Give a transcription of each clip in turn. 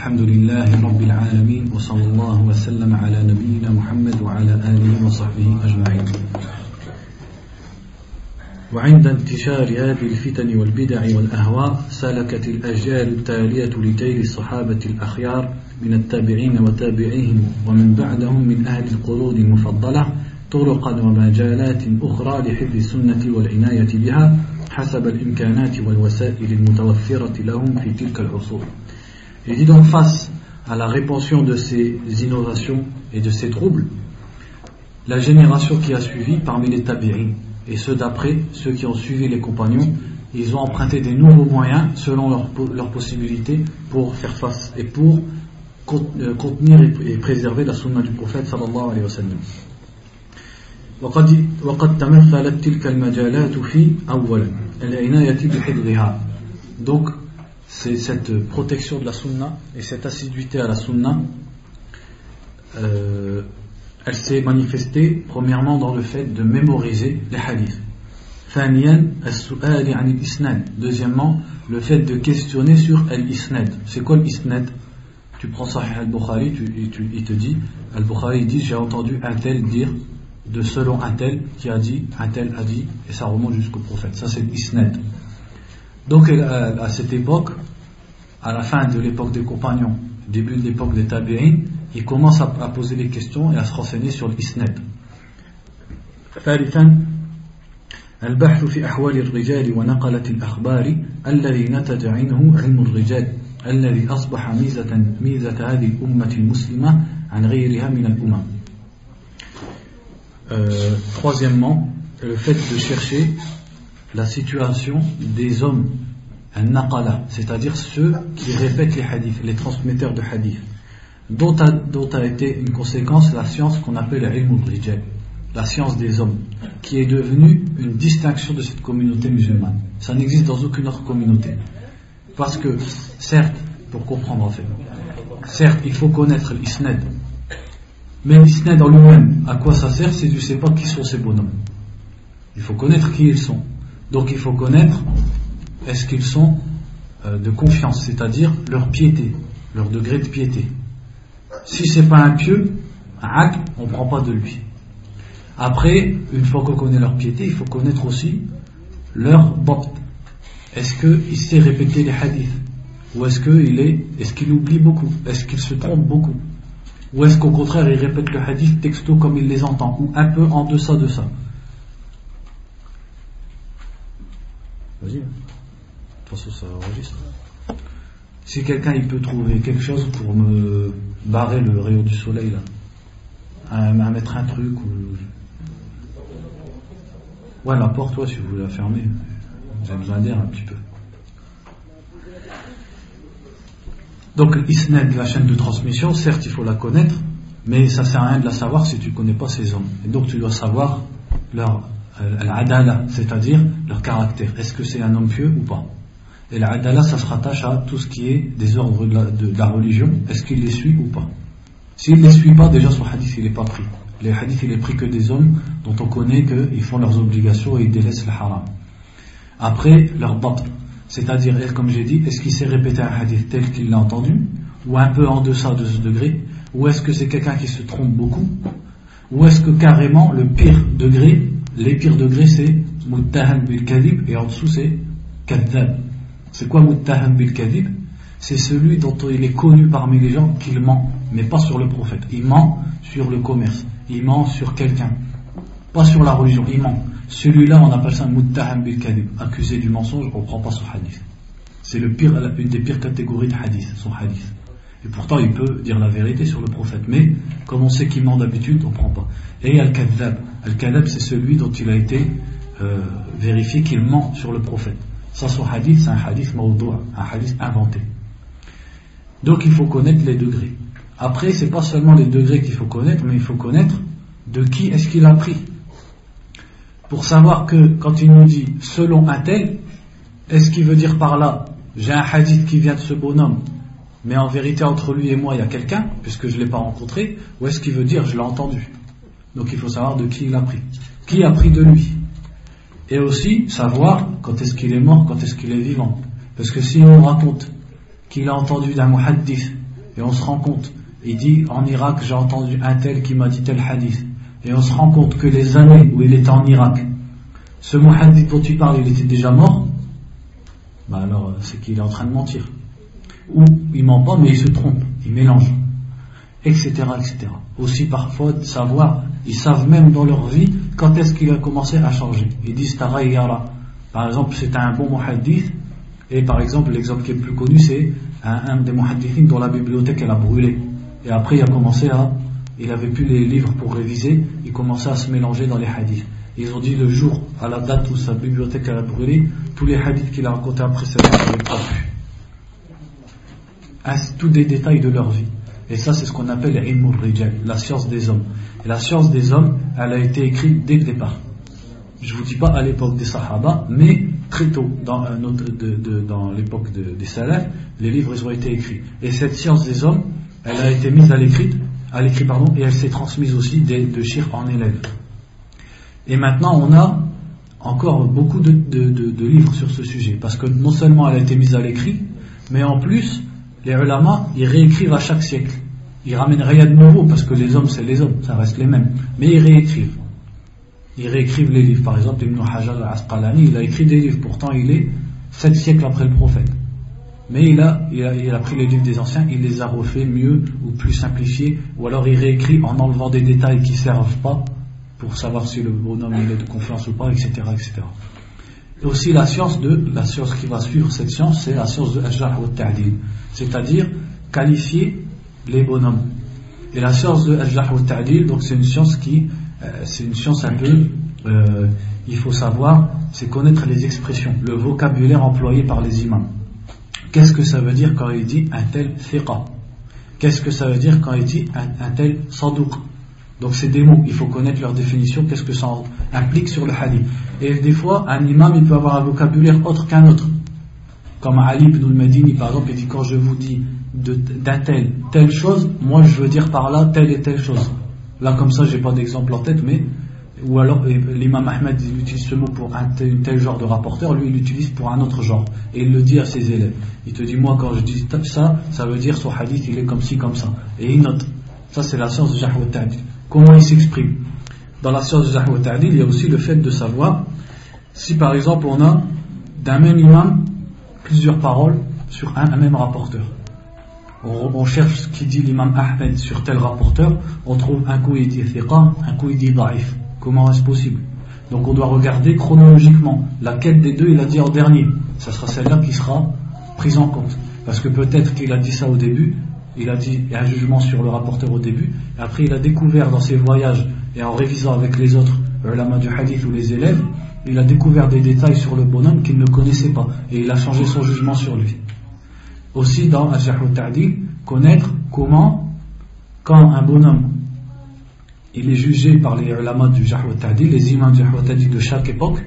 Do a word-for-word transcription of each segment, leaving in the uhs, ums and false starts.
الحمد لله رب العالمين وصلى الله وسلم على نبينا محمد وعلى آله وصحبه أجمعين. وعند انتشار هذه الفتن والبدع والأهواء سلكت الأجيال التالية لجيل الصحابة الأخيار من التابعين وتابعيهم ومن بعدهم من أهل القرون المفضلة طرقا ومجالات أخرى لحفظ السنة والعناية بها حسب الإمكانات والوسائل المتوفرة لهم في تلك العصور. Il dit donc face à la répansion de ces innovations et de ces troubles, la génération qui a suivi parmi les tabi'in et ceux d'après, ceux qui ont suivi les compagnons, ils ont emprunté des nouveaux moyens selon leurs leur possibilités pour faire face et pour contenir et préserver la sunna du prophète sallallahu alayhi wa sallam. وقد وقد تمثلت تلك المجالات في أولا العناية بحفظها. Donc c'est cette protection de la sunna et cette assiduité à la sunna, euh, elle s'est manifestée premièrement dans le fait de mémoriser les hadiths. ثانيا السؤال عن الإسناد. Deuxièmement, le fait de questionner sur al-isnad. C'est quoi l'isnad? Tu prends Sahih al-Bukhari, tu, tu, il te dit, al-Bukhari dit j'ai entendu un tel dire de selon un tel qui a dit, un tel a dit, et ça remonte jusqu'au prophète. Ça c'est l'isnad. Donc à cette époque, à la fin de l'époque des compagnons, début de l'époque des tabi'in, ils commencent à poser des questions et à se renseigner sur l'isnad. ثالثا البحث في أحوال الرجال ونقلة الأخبار الذي نتج عنه علم الرجال الذي أصبح ميزة ميزة هذه الأمة المسلمة عن غيرها من الأمم. Euh, troisièmement, le fait de chercher la situation des hommes, un naqala, c'est-à-dire ceux qui répètent les hadiths, les transmetteurs de hadiths, dont a, dont a été une conséquence la science qu'on appelle ilm al-rijal, la science des hommes, qui est devenue une distinction de cette communauté musulmane. Ça n'existe dans aucune autre communauté. Parce que, certes, pour comprendre en fait, certes, il faut connaître l'isnad, mais l'isnad en lui-même, à quoi ça sert si tu ne sais pas qui sont ces bonhommes? Il faut connaître qui ils sont. Donc il faut connaître est-ce qu'ils sont euh, de confiance, c'est-à-dire leur piété, leur degré de piété. Si c'est pas un pieux, un aql, on ne prend pas de lui. Après, une fois qu'on connaît leur piété, il faut connaître aussi leur dabt. Est-ce qu'il sait répéter les hadiths? Ou est-ce qu'il est, est-ce qu'il oublie beaucoup? Est-ce qu'il se trompe beaucoup? Ou est-ce qu'au contraire il répète le hadith texto comme il les entend, ou un peu en deçà de ça? Vas-y, de toute façon ça enregistre. Si quelqu'un il peut trouver quelque chose pour me barrer le rayon du soleil là, à, à mettre un truc ou... Ouais, la porte, ouais, si vous la fermez, vous avez besoin d'air un petit peu. Donc l'isnad, la chaîne de transmission, certes il faut la connaître, mais ça sert à rien de la savoir si tu ne connais pas ces hommes. Et donc tu dois savoir leur euh, l'adala, c'est-à-dire leur caractère. Est-ce que c'est un homme pieux ou pas? Et l'adala, ça se rattache à tout ce qui est des ordres de la, de, de la religion. Est-ce qu'il les suit ou pas? S'il ne les suit pas, déjà son hadith il n'est pas pris. Les hadiths il est pris que des hommes dont on connaît qu'ils font leurs obligations et ils délaissent le haram. Après, leur dabt, c'est-à-dire, comme j'ai dit, est-ce qu'il sait répéter un hadith tel qu'il l'a entendu, ou un peu en deçà de ce degré, ou est-ce que c'est quelqu'un qui se trompe beaucoup, ou est-ce que carrément le pire degré, les pires degrés c'est muttaham bil kadhib et en dessous c'est kadhab. C'est quoi muttaham bil kadhib? C'est celui dont il est connu parmi les gens qu'il ment, mais pas sur le prophète. Il ment sur le commerce, il ment sur quelqu'un, pas sur la religion, il ment. Celui-là, on appelle ça muttaham bil kadhib, accusé du mensonge, on ne prend pas son hadith. C'est le pire, une des pires catégories de hadith, son hadith. Et pourtant, il peut dire la vérité sur le prophète, mais comme on sait qu'il ment d'habitude, on ne prend pas. Et al-kadhab, al-kadhab, c'est celui dont il a été euh, vérifié qu'il ment sur le prophète. Ça, son hadith, c'est un hadith mawdou', un hadith inventé. Donc, il faut connaître les degrés. Après, c'est pas seulement les degrés qu'il faut connaître, mais il faut connaître de qui est-ce qu'il a pris. Pour savoir que quand il nous dit selon un tel, est-ce qu'il veut dire par là j'ai un hadith qui vient de ce bonhomme, mais en vérité entre lui et moi il y a quelqu'un, puisque je ne l'ai pas rencontré, ou est-ce qu'il veut dire je l'ai entendu? Donc il faut savoir de qui il a pris, qui a pris de lui, et aussi savoir quand est-ce qu'il est mort, quand est-ce qu'il est vivant. Parce que si on raconte qu'il a entendu d'un muhaddith et on se rend compte, il dit en Irak j'ai entendu un tel qui m'a dit tel hadith, et on se rend compte que les années où il était en Irak, ce muhaddith dont tu parles il était déjà mort, bah alors c'est qu'il est en train de mentir, ou il ment pas mais il se trompe, il mélange, etc., etc. Aussi parfois de savoir, ils savent même dans leur vie quand est-ce qu'il a commencé à changer. Ils disent tarayyara, par exemple c'est un bon muhaddith, et par exemple l'exemple qui est le plus connu c'est un, un des muhaddithines dont la bibliothèque elle a brûlé, et après il a commencé à, il avait plus les livres pour réviser, il commençait à se mélanger dans les hadiths. Ils ont dit le jour, à la date où sa bibliothèque elle a brûlé, tous les hadiths qu'il a racontés après ça n'avaient pas pu. Tous des détails de leur vie. Et ça c'est ce qu'on appelle ilmul rijal, la science des hommes. Et la science des hommes, elle a été écrite dès le départ. Je vous dis pas à l'époque des Sahaba, mais très tôt, dans, euh, de, de, de, dans l'époque de, des Salaf, les livres ils ont été écrits. Et cette science des hommes, elle a été mise à l'écrit, à l'écrit pardon, et elle s'est transmise aussi de, de shir en élève. Et maintenant on a encore beaucoup de, de, de, de livres sur ce sujet, parce que non seulement elle a été mise à l'écrit, mais en plus les ulama ils réécrivent à chaque siècle. Ils ramènent rien de nouveau, parce que les hommes c'est les hommes, ça reste les mêmes, mais ils réécrivent. Ils réécrivent les livres. Par exemple, Ibn Hajar al-Asqalani, il a écrit des livres, pourtant il est sept siècles après le prophète. Mais il a, il a, il a pris les livres des anciens, il les a refaits mieux ou plus simplifiés, ou alors il réécrit en enlevant des détails qui ne servent pas pour savoir si le bonhomme il est de confiance ou pas, et cetera, et cetera. Et aussi la science de, la science qui va suivre cette science, c'est la science de al-jarh wa ta'dil, c'est-à-dire qualifier les bonhommes. Et la science de al-jarh wa ta'dil, donc c'est une science qui Euh, c'est une science un peu, euh, il faut savoir, c'est connaître les expressions, le vocabulaire employé par les imams. Qu'est-ce que ça veut dire quand il dit un tel thiqa? Qu'est-ce que ça veut dire quand il dit un, un tel saduq? Donc c'est des mots, il faut connaître leur définition, qu'est-ce que ça implique sur le hadith. Et des fois, un imam il peut avoir un vocabulaire autre qu'un autre. Comme Ali ibn al-Madini par exemple, il dit quand je vous dis de, d'un tel, telle chose, moi je veux dire par là telle et telle chose. Là, comme ça, j'ai pas d'exemple en tête, mais ou alors l'imam Ahmed il utilise ce mot pour un tel, tel genre de rapporteur, lui il l'utilise pour un autre genre, et il le dit à ses élèves. Il te dit, moi quand je dis ça, ça veut dire son hadith il est comme ci, comme ça, et il note. Ça c'est la science du jarh wa ta'dil. Comment il s'exprime? Dans la science du jarh wa ta'dil, il y a aussi le fait de savoir si par exemple on a d'un même imam plusieurs paroles sur un, un même rapporteur. On, on cherche ce qui dit l'imam Ahmed sur tel rapporteur, on trouve un coup il dit thiqa, un coup il dit da'if. Comment est-ce possible? Donc on doit regarder chronologiquement laquelle des deux il a dit en dernier. Ça sera celle-là qui sera prise en compte, parce que peut-être qu'il a dit ça au début, il a dit un jugement sur le rapporteur au début, et après il a découvert dans ses voyages et en révisant avec les autres ulama du hadith ou les élèves, il a découvert des détails sur le bonhomme qu'il ne connaissait pas, et il a changé son jugement sur lui. Aussi dans al-jarh wa ta'dil, connaître comment, quand un bonhomme il est jugé par les ulama du jarh wa ta'dil, les imams du jarh wa ta'dil de chaque époque,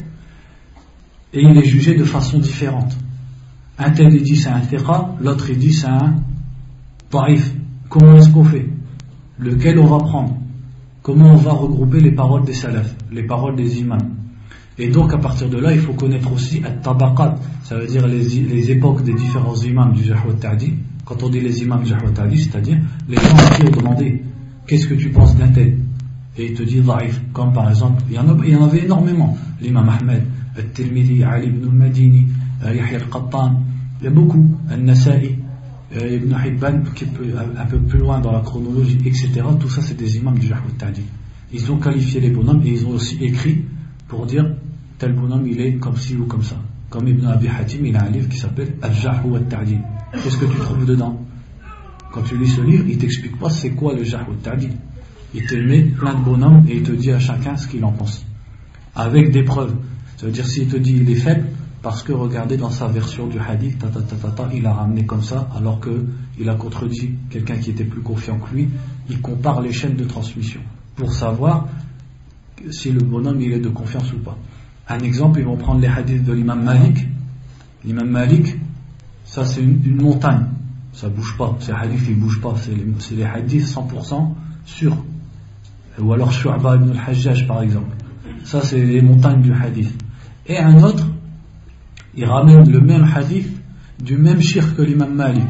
et il est jugé de façon différente. Un tel il dit c'est un thiqa, l'autre il dit c'est un da'if. Comment est-ce qu'on fait? Lequel on va prendre? Comment on va regrouper les paroles des salaf, les paroles des imams? Et donc à partir de là il faut connaître aussi at-tabaqat, ça veut dire les, les époques des différents imams du jarh wa ta'dil. Quand on dit les imams du jarh wa ta'dil, c'est-à-dire les gens à qui on demandait qu'est-ce que tu penses d'un tel, et il te dit da'if, comme par exemple il y en, a, il y en avait énormément, l'imam Ahmed, al-Tirmidhi, Ali ibn al-Madini, Yahya al-Qattan, il y a beaucoup, al-Nasa'i, Ibn Hibban qui est un peu plus loin dans la chronologie, et cetera. Tout ça c'est des imams du jarh wa ta'dil. Ils ont qualifié les bonhommes et ils ont aussi écrit pour dire tel bonhomme il est comme ci ou comme ça. Comme Ibn Abi Hatim, il a un livre qui s'appelle al-jarh wa ta'dil. Qu'est-ce que tu trouves dedans? Quand tu lis ce livre, il t'explique pas c'est quoi le jarh wa ta'dil. Il te met plein de bonhommes et il te dit à chacun ce qu'il en pense, avec des preuves. Ça veut dire s'il te dit il est faible parce que regardez dans sa version du hadith, ta, ta, ta, ta, ta, il a ramené comme ça alors qu'il a contredit quelqu'un qui était plus confiant que lui. Il compare les chaînes de transmission pour savoir si le bonhomme il est de confiance ou pas. Un exemple, ils vont prendre les hadiths de l'imam Malik. L'imam Malik, ça c'est une, une montagne, ça bouge pas, ces hadiths ils bougent pas, c'est les, c'est les hadiths cent pour cent sûrs. Ou alors Shu'ba ibn al-Hajjaj par exemple, ça c'est les montagnes du hadith. Et un autre, il ramène le même hadith du même shir que l'imam Malik,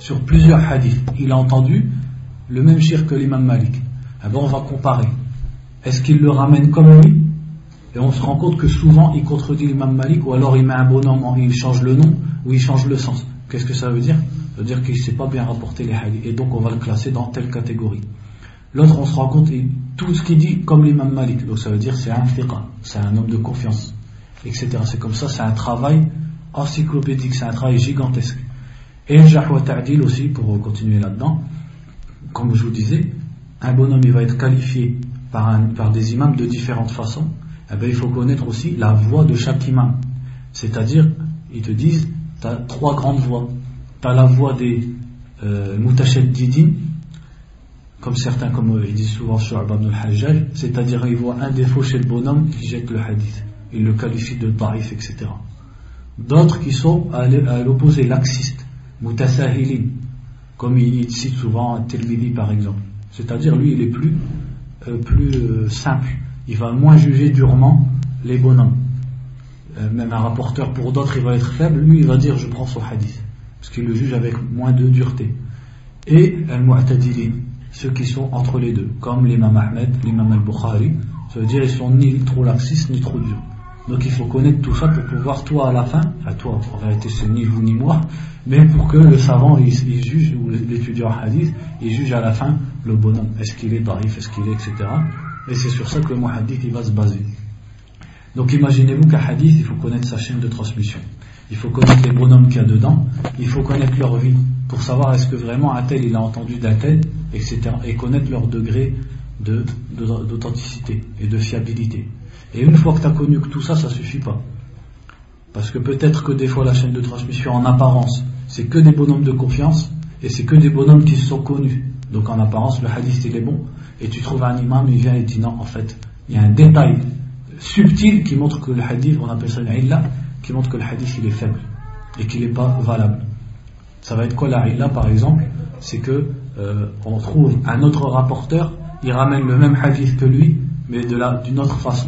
sur plusieurs hadiths, il a entendu le même shirk que l'imam Malik, eh ben on va comparer. Est-ce qu'il le ramène comme lui? Et on se rend compte que souvent il contredit l'imam Malik, ou alors il met un bonhomme, il change le nom, ou il change le sens. Qu'est-ce que ça veut dire? Ça veut dire qu'il ne sait pas bien rapporter les hadiths, et donc on va le classer dans telle catégorie. L'autre, on se rend compte, tout ce qu'il dit comme l'imam Malik, donc ça veut dire c'est un thiqa, c'est un homme de confiance, et cetera. C'est comme ça, c'est un travail encyclopédique, c'est un travail gigantesque. Et le jarh wa ta'dil aussi, pour continuer là-dedans, comme je vous disais, un bonhomme il va être qualifié par, un, par des imams de différentes façons. Eh bien, il faut connaître aussi la voix de chaque imam, c'est-à-dire ils te disent tu as trois grandes voix. Tu as la voix des euh, mutashaddidin, comme certains, comme euh, ils disent souvent sur Shu'ba ibn al-Hajjaj, c'est-à-dire ils voient un défaut chez le bonhomme, ils jettent le hadith, ils le qualifient de da'if, et cetera. D'autres qui sont à l'opposé, laxistes, mutasahilin, comme il cite souvent Tirmidhi par exemple, c'est-à-dire lui il est plus, euh, plus euh, simple, il va moins juger durement les bonhommes. Euh, même un rapporteur pour d'autres il va être faible, lui il va dire je prends son hadith, parce qu'il le juge avec moins de dureté. Et al-mu'tadilin, ceux qui sont entre les deux, comme l'imam Ahmed, l'imam al-Bukhari, ça veut dire ils sont ni trop laxistes ni trop durs. Donc il faut connaître tout ça pour pouvoir, toi à la fin, enfin toi en réalité c'est ni vous ni moi, mais pour que le savant il, il juge, ou l'étudiant hadith, il juge à la fin le bonhomme, est-ce qu'il est da'if, est-ce qu'il est, et cetera. Et c'est sur ça que le muhaddith il va se baser. Donc imaginez-vous qu'un hadith, il faut connaître sa chaîne de transmission, il faut connaître les bonhommes qu'il y a dedans, il faut connaître leur vie pour savoir est-ce que vraiment un tel il a entendu d'un tel, et cetera. Et connaître leur degré de, de, d'authenticité et de fiabilité. Et une fois que tu as connu que tout ça, ça suffit pas. Parce que peut-être que des fois la chaîne de transmission en apparence, c'est que des bonhommes de confiance, et c'est que des bonhommes qui se sont connus. Donc en apparence, le hadith il est bon, et tu trouves un imam, il vient et dit non, en fait, il y a un détail subtil qui montre que le hadith, on appelle ça une illa, qui montre que le hadith il est faible, et qu'il n'est pas valable. Ça va être quoi la illa par exemple? C'est que euh, on trouve un autre rapporteur, il ramène le même hadith que lui, mais de la, d'une autre façon.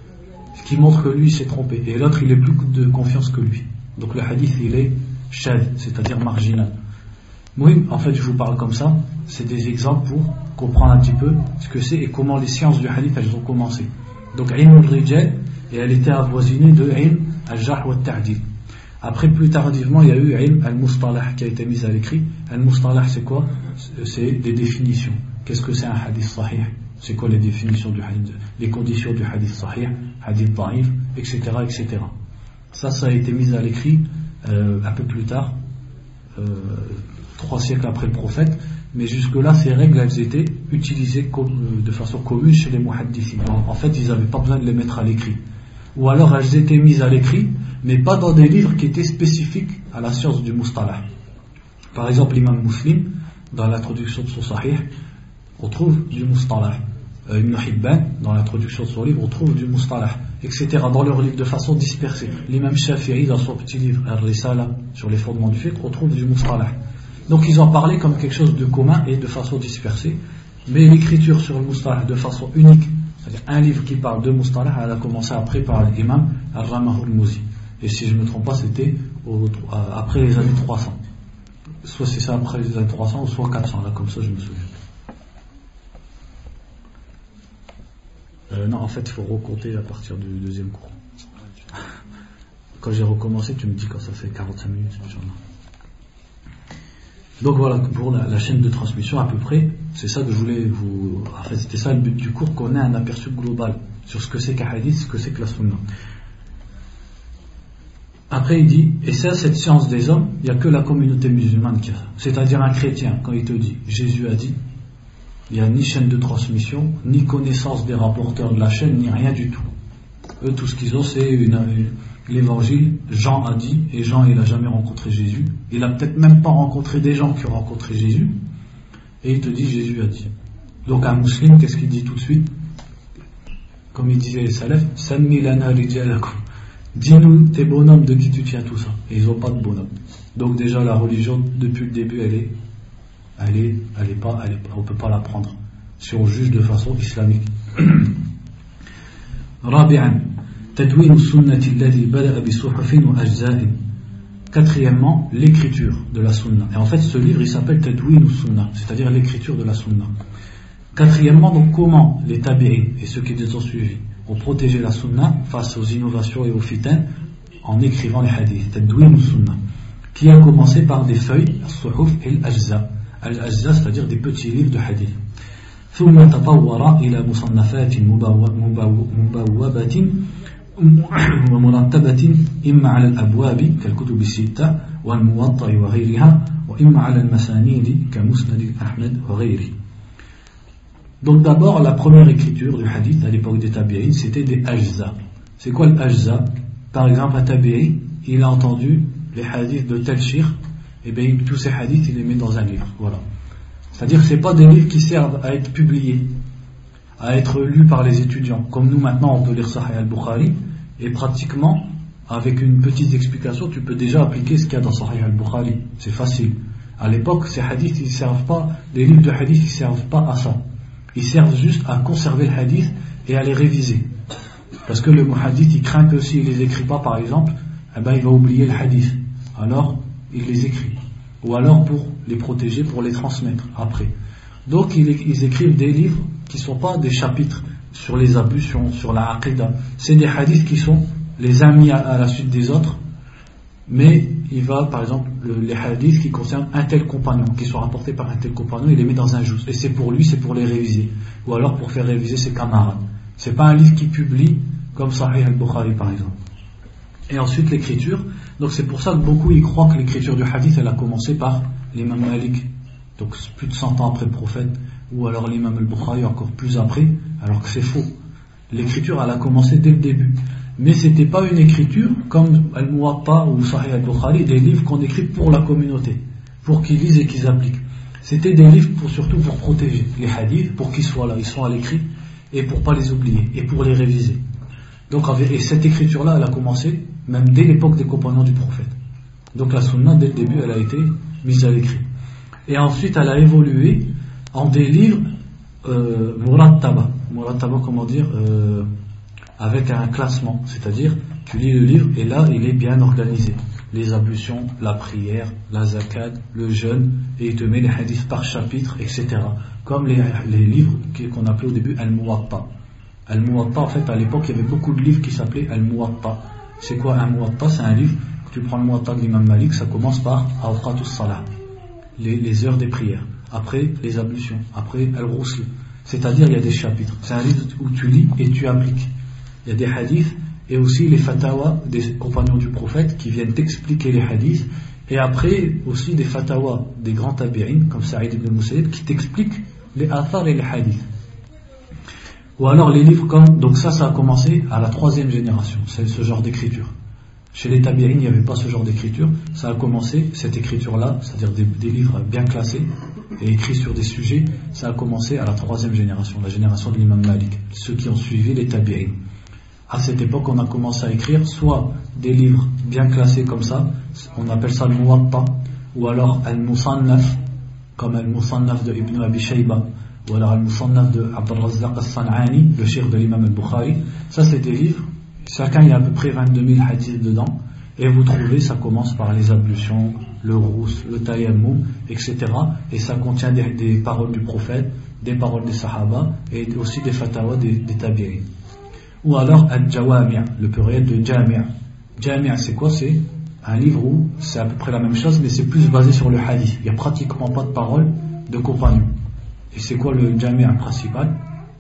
Ce qui montre que lui s'est trompé, et l'autre il est plus de confiance que lui. Donc le hadith il est shadh, c'est-à-dire marginal. Oui, en fait je vous parle comme ça, c'est des exemples pour comprendre un petit peu ce que c'est et comment les sciences du hadith elles ont commencé. Donc ilm al-rijal, et elle était avoisinée de ilm al-jarh wa ta'dil. Après plus tardivement il y a eu ilm al-mustalah qui a été mis à l'écrit. Al-mustalah c'est quoi? C'est des définitions. Qu'est-ce que c'est un hadith sahih? C'est quoi les définitions du hadith, les conditions du hadith sahih, hadith da'if, et cetera, et cetera. Ça, ça a été mis à l'écrit euh, un peu plus tard, euh, trois siècles après le prophète, mais jusque-là, ces règles, elles étaient utilisées comme, de façon commune chez les muhaddithines. En fait, ils n'avaient pas besoin de les mettre à l'écrit. Ou alors, elles étaient mises à l'écrit, mais pas dans des livres qui étaient spécifiques à la science du mustalah. Par exemple, l'imam Muslim, dans l'introduction de son sahih, on trouve du mustalah. Euh, Ibn Hibban, dans l'introduction de son livre, on trouve du mustalah, et cetera. Dans leur livre de façon dispersée. L'imam Shafi'i, dans son petit livre Al-Risala, sur les fondements du fiqh, on trouve du mustalah. Donc ils en parlaient comme quelque chose de commun et de façon dispersée. Mais l'écriture sur le mustalah de façon unique, c'est-à-dire un livre qui parle de mustalah, elle a commencé après par l'imam Al-Ramah al-Mouzi. Et si je ne me trompe pas, c'était au, après les années trois cents. Soit c'est ça après les années trois cents, ou soit quatre cents, là, comme ça je me souviens. Euh, non, en fait, il faut recompter à partir du deuxième cours. Quand j'ai recommencé, tu me dis quand ça fait quarante-cinq minutes. Donc voilà, pour la, la chaîne de transmission à peu près, c'est ça que je voulais vous... En fait, c'était ça le but du cours, qu'on ait un aperçu global sur ce que c'est qu'un hadith, ce que c'est que la sunna. Après, il dit, et ça, cette science des hommes, il n'y a que la communauté musulmane qui a ça. C'est-à-dire un chrétien, quand il te dit, Jésus a dit, il n'y a ni chaîne de transmission, ni connaissance des rapporteurs de la chaîne, ni rien du tout. Eux, tout ce qu'ils ont, c'est une, une, l'évangile. Jean a dit, et Jean, il n'a jamais rencontré Jésus. Il n'a peut-être même pas rencontré des gens qui ont rencontré Jésus. Et il te dit, Jésus a dit. Donc un musulman, qu'est-ce qu'il dit tout de suite? Comme il disait les salafs, Sammi lana rijalakum. Dis-nous tes bonhommes, de qui tu tiens tout ça. Et ils n'ont pas de bonhommes. Donc déjà, la religion, depuis le début, elle est Elle est, elle est pas, elle est, on ne peut pas la prendre si on juge de façon islamique. رابعا تدوين السنة الذي بدأ بصحف وأجزاء Quatrièmement, l'écriture de la sunna. Et en fait, ce livre, il s'appelle Tadwin al-Sunna, c'est-à-dire l'écriture de la sunna. Quatrièmement, donc, comment les tabi'in et ceux qui les ont suivis ont protégé la sunna face aux innovations et aux fitans en écrivant les hadiths. Tadwin al-Sunna, qui a commencé par des feuilles, al-suhuf et al-ajza. Al-ajza, c'est-à-dire des petits livres de hadith. ثم تطور إلى مصنفات مبوبة ومرتبة إما على الأبواب كالكتب الستة والموطأ وغيرها وإما على المسانيد كمسند أحمد وغيره. Donc d'abord, la première écriture du hadith à l'époque des tabi'in, c'était des ajza. C'est quoi l'ajza? Par exemple, un tabi'i, il a entendu les hadiths de tel shir, et bien tous ces hadiths, il les met dans un livre. Voilà. C'est-à-dire que ce n'est pas des livres qui servent à être publiés, à être lus par les étudiants. Comme nous maintenant, on peut lire Sahih al-Bukhari, et pratiquement, avec une petite explication, tu peux déjà appliquer ce qu'il y a dans Sahih al-Bukhari. C'est facile. À l'époque, ces hadiths, ils servent pas, les livres de hadiths, ils ne servent pas à ça. Ils servent juste à conserver le hadith et à les réviser. Parce que le muhaddith, il craint que s'il ne les écrit pas, par exemple, eh ben, il va oublier le hadith. Alors, il les écrit. Ou alors pour les protéger, pour les transmettre après. Donc, ils, ils écrivent des livres qui ne sont pas des chapitres sur les ablutions, sur la aqidah. C'est des hadiths qui sont les uns mis à, à la suite des autres, mais il va, par exemple, le, les hadiths qui concernent un tel compagnon, qui sont rapportés par un tel compagnon, il les met dans un juz. Et c'est pour lui, c'est pour les réviser. Ou alors pour faire réviser ses camarades. C'est pas un livre qui publie comme Sahih al-Bukhari, par exemple. Et ensuite, l'écriture. Donc c'est pour ça que beaucoup y croient que l'écriture du hadith, elle a commencé par l'imam Malik. Donc plus de cent ans après le prophète. Ou alors l'imam al-Bukhari encore plus après, alors que c'est faux. L'écriture, elle a commencé dès le début. Mais c'était pas une écriture comme Al-Muwatta ou Sahih al-Bukhari, des livres qu'on écrit pour la communauté, pour qu'ils lisent et qu'ils appliquent. C'était des livres pour, surtout pour protéger les hadiths, pour qu'ils soient là, ils sont à l'écrit, et pour pas les oublier, et pour les réviser. Donc, et cette écriture-là, elle a commencé même dès l'époque des compagnons du prophète. Donc la sunna, dès le début, elle a été mise à l'écrit. Et ensuite, elle a évolué en des livres euh, murattaba. Murattaba, comment dire euh, avec un classement, c'est-à-dire tu lis le livre et là il est bien organisé, les ablutions, la prière, la zakat, le jeûne, et il te met les hadiths par chapitre, et cetera. Comme les, les livres qu'on appelait au début Al-Muwatta. Al-Muwatta, en fait, à l'époque il y avait beaucoup de livres qui s'appelaient Al-Muwatta. C'est quoi un Muwatta? C'est un livre, tu prends le Muwatta de l'imam Malik, ça commence par Awqatus Salah, les, les heures des prières, après les ablutions, après Al-Ghusl, c'est-à-dire il y a des chapitres. C'est un livre où tu lis et tu appliques. Il y a des hadiths et aussi les fatawas des compagnons du prophète qui viennent t'expliquer les hadiths, et après aussi des fatawas des grands tabi'in comme Saïd ibn Musayyib qui t'expliquent les athar et les hadiths. Ou alors les livres comme, donc ça ça a commencé à la troisième génération, c'est ce genre d'écriture. Chez les tabi'in il n'y avait pas ce genre d'écriture, ça a commencé, cette écriture là, c'est-à-dire des, des livres bien classés et écrits sur des sujets, ça a commencé à la troisième génération, la génération de l'imam Malik, ceux qui ont suivi les tabi'in. À cette époque, on a commencé à écrire soit des livres bien classés comme ça, on appelle ça le Muwatta, ou alors Al-Musannaf, comme Al-Musannaf de Ibn Abi Shayba, ou alors Al-Musannaf de Abd al-Razzaq al-San'ani, le cheikh de l'imam al-Bukhari. Ça, c'est des livres, chacun il y a à peu près vingt-deux mille hadiths dedans, et vous trouvez, ça commence par les ablutions, le rouss, le tayammum, et cetera. Et ça contient des, des paroles du prophète, des paroles des sahaba, et aussi des fatawas des, des tabi'in. Ou alors Al-Jawami', le pluriel de Jami'. Jami' c'est quoi? C'est un livre où c'est à peu près la même chose, mais c'est plus basé sur le hadith. Il n'y a pratiquement pas de paroles de compagnons. Et c'est quoi le Jami' principal?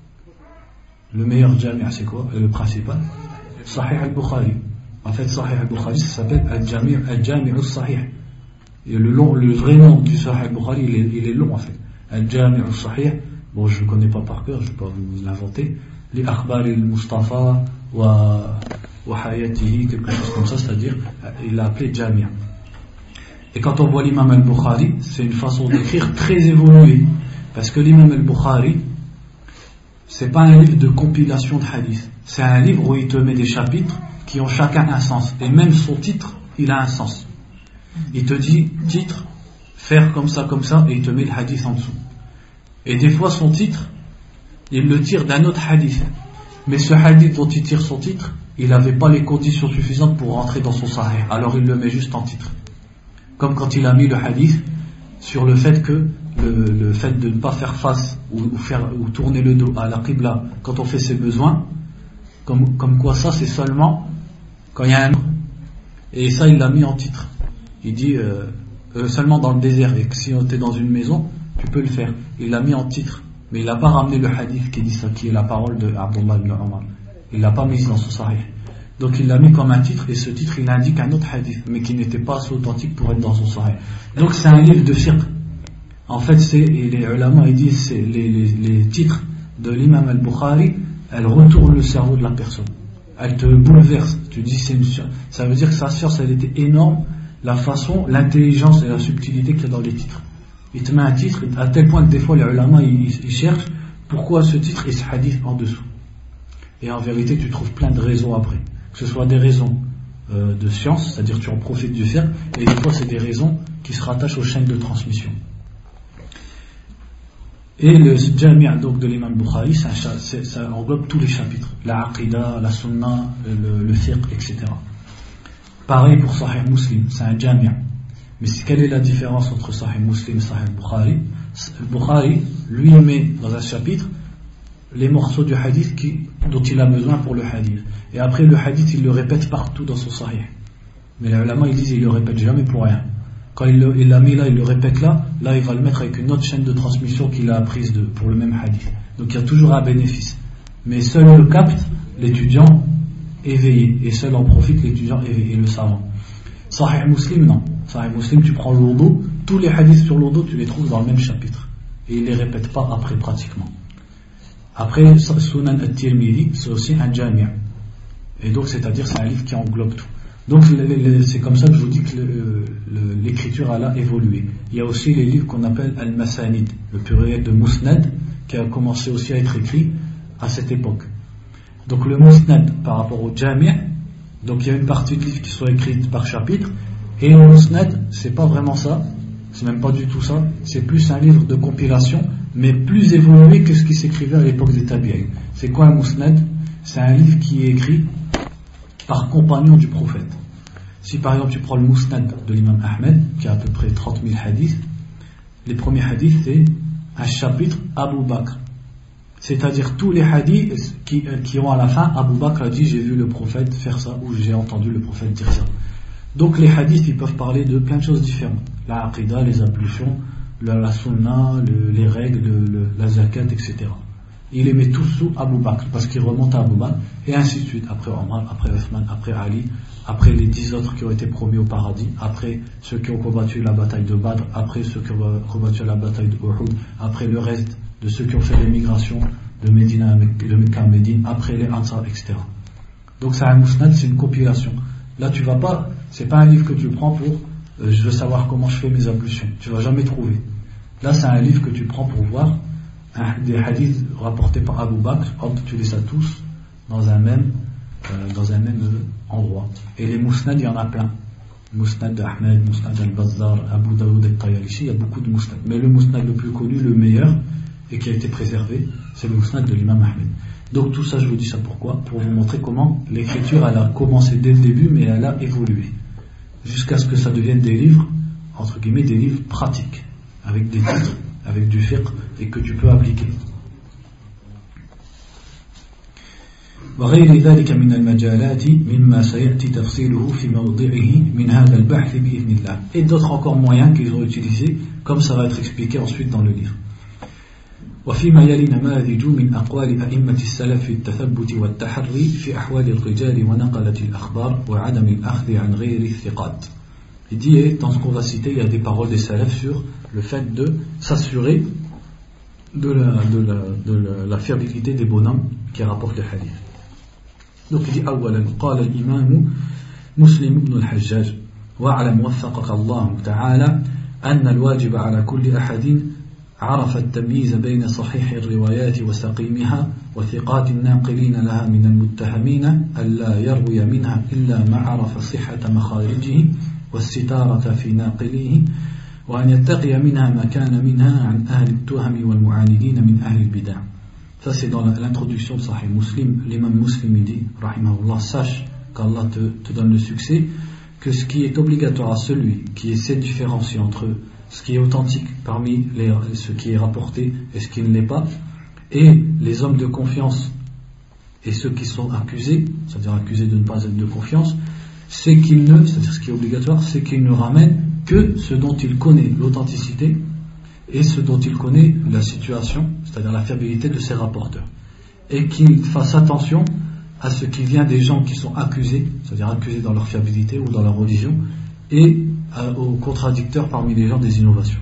Le meilleur Jami' c'est quoi? Le principal? Sahih al-Bukhari. En fait, Sahih al-Bukhari, ça s'appelle Al-Jami' Al-Jami' al-Sahih. Et le, long, le vrai nom du Sahih al-Bukhari, il est, il est long en fait. Al-Jami' al-Sahih. Bon, je ne le connais pas par cœur, je ne vais pas vous l'inventer. Les akhbar al-Mustafa wa hayatihi, quelque chose comme ça, c'est-à-dire il l'a appelé Jami'. Et quand on voit l'imam al-Bukhari, c'est une façon d'écrire très évoluée, parce que l'imam al-Bukhari, c'est pas un livre de compilation de hadith, c'est un livre où il te met des chapitres qui ont chacun un sens, et même son titre il a un sens. Il te dit titre, faire comme ça comme ça, et il te met le hadith en dessous. Et des fois son titre, il le tire d'un autre hadith, mais ce hadith dont il tire son titre, il n'avait pas les conditions suffisantes pour rentrer dans son sahih, alors il le met juste en titre. Comme quand il a mis le hadith sur le fait que le, le fait de ne pas faire face ou, ou, faire, ou tourner le dos à la qibla quand on fait ses besoins, comme, comme quoi ça c'est seulement quand il y a un... Et ça il l'a mis en titre. Il dit euh, euh, seulement dans le désert, et que si on était dans une maison, tu peux le faire. Il l'a mis en titre, mais il n'a pas ramené le hadith qui dit ça, qui est la parole de Abdullah ibn Omar. Il l'a pas mis dans son sahih. Donc il l'a mis comme un titre, et ce titre il indique un autre hadith, mais qui n'était pas assez authentique pour être dans son sahih. Donc c'est un livre de fiqh. En fait, c'est, et les ulama ils disent, c'est les, les, les titres de l'imam al-Bukhari, elles retournent le cerveau de la personne. Elles te bouleversent. Tu dis c'est une science. Ça veut dire que sa science elle était énorme, la façon, l'intelligence et la subtilité qu'il y a dans les titres. Il te met un titre à tel point que des fois les ulama ils, ils cherchent pourquoi ce titre et ce hadith en dessous. Et en vérité tu trouves plein de raisons après. Que ce soit des raisons euh, de science, c'est-à-dire tu en profites du fiqh, et des fois c'est des raisons qui se rattachent aux chaînes de transmission. Et le Jami' donc de l'imam Bukhari, ça, ça englobe tous les chapitres, la aqida, la sunna, le, le fiqh, et cetera. Pareil pour Sahih Muslim, c'est un Jami'. Mais quelle est la différence entre Sahih Muslim et Sahih Bukhari? Le Bukhari, lui, met dans un chapitre les morceaux du hadith qui, dont il a besoin pour le hadith. Et après, le hadith, il le répète partout dans son Sahih. Mais les ulama, ils disent, il le répète jamais pour rien. Quand il, le, il l'a mis là, il le répète là, là, il va le mettre avec une autre chaîne de transmission qu'il a apprise de, pour le même hadith. Donc, il y a toujours un bénéfice. Mais seul le capte l'étudiant éveillé. Et seul en profite l'étudiant éveillé, le savant. Sahih Muslim, non. Sahih Muslim, tu prends l'ourdo, tous les hadiths sur l'ourdo, tu les trouves dans le même chapitre. Et il les répète pas après, pratiquement. Après, Sunan al-Tirmidhi, c'est aussi un Jami'. Et donc, c'est-à-dire, c'est un livre qui englobe tout. Donc, c'est comme ça que je vous dis que le, le, l'écriture elle a évolué. Il y a aussi les livres qu'on appelle Al-Masanid, le pluriel de Musnad, qui a commencé aussi à être écrit à cette époque. Donc, le Musnad par rapport au Jami', donc il y a une partie de livres qui sont écrites par chapitre, et le Musnad, c'est pas vraiment ça, c'est même pas du tout ça, c'est plus un livre de compilation, mais plus évolué que ce qui s'écrivait à l'époque des Tabi'in. C'est quoi un Musnad? C'est un livre qui est écrit par compagnon du prophète. Si par exemple tu prends le Musnad de l'imam Ahmed, qui a à peu près trente mille hadiths, les premiers hadiths c'est un chapitre Abu Bakr. C'est-à-dire tous les hadiths qui, qui ont à la fin Abu Bakr a dit j'ai vu le prophète faire ça ou j'ai entendu le prophète dire ça. Donc les hadiths ils peuvent parler de plein de choses différentes. La aqida, les ablutions, la, la sunna, le, les règles, le, le, la zakat, et cetera. Il les met tous sous Abu Bakr parce qu'il remonte à Abu Bakr et ainsi de suite. Après Omar, après Othman, après Ali, après les dix autres qui ont été promis au paradis, après ceux qui ont combattu la bataille de Badr, après ceux qui ont combattu la bataille de Uhud, après le reste de ceux qui ont fait l'émigration de Médina, de Mecca à Médine, après les Ansar, et cetera. Donc c'est un Musnad, c'est une compilation. Là tu vas pas, c'est pas un livre que tu prends pour euh, je veux savoir comment je fais mes ablutions. Tu vas jamais trouver. Là c'est un livre que tu prends pour voir un, des hadiths rapportés par Abu Bakr, hop, tu les as tous dans un même euh, dans un même euh, endroit. Et les Musnad, il y en a plein. Musnad d'Ahmed, Musnad al-Bazzar, Abu Daoud al-Tayalisi, il y a beaucoup de Musnad. Mais le Musnad le plus connu, le meilleur, et qui a été préservé, c'est le Musnad de l'imam Ahmed. Donc tout ça, je vous dis ça pourquoi? Pour vous montrer comment l'écriture, elle a commencé dès le début, mais elle a évolué. Jusqu'à ce que ça devienne des livres, entre guillemets, des livres pratiques, avec des titres, avec du fiqh, et que tu peux appliquer. وغير ذلك من المجالات مما سيأتي تفصيله في موضعه من هذا البحث بإذن الله. Et d'autres encore moyens qu'ils ont utilisés, comme ça va être expliqué ensuite dans le livre. وفيما يلي نماذج من أقوال أئمة السلف في التثبت والتحري في أحوال الرجال ونقلة الأخبار وعدم الأخذ عن غير الثقات. Il dit, et dans ce qu'on va citer, il y a des paroles des salafs sur le fait de s'assurer de la, de la, de la, la fiabilité des bonhommes qui rapportent les hadiths. Donc il dit أولا قال الإمام مسلم بن الحجاج واعلم وفقك الله تعالى أن الواجب على كل أحد عرف التمييز بين صحيح الروايات وسقيمها وثقات الناقلين لها من المتهمين ألا يروي منها إلا ما عرف صحة مخارجه والستارة في ناقليه وأن يتقي منها ما كان منها عن أهل التهم والمعاندين من أهل البدع Ça c'est dans l'introduction de Sahih Muslim. L'imam Muslim il dit, rahimahullah, sache qu'Allah te, te donne le succès, que ce qui est obligatoire à celui qui essaie de différencier entre ce qui est authentique parmi les, ce qui est rapporté et ce qui ne l'est pas, et les hommes de confiance et ceux qui sont accusés, c'est-à-dire accusés de ne pas être de confiance, c'est qu'il ne, c'est-à-dire ce qui est obligatoire, c'est qu'il ne ramène que ce dont il connaît l'authenticité et ce dont il connaît la situation, c'est-à-dire la fiabilité de ses rapporteurs, et qu'il fasse attention à ce qui vient des gens qui sont accusés, c'est-à-dire accusés dans leur fiabilité ou dans leur religion, et à, aux contradicteurs parmi les gens des innovations.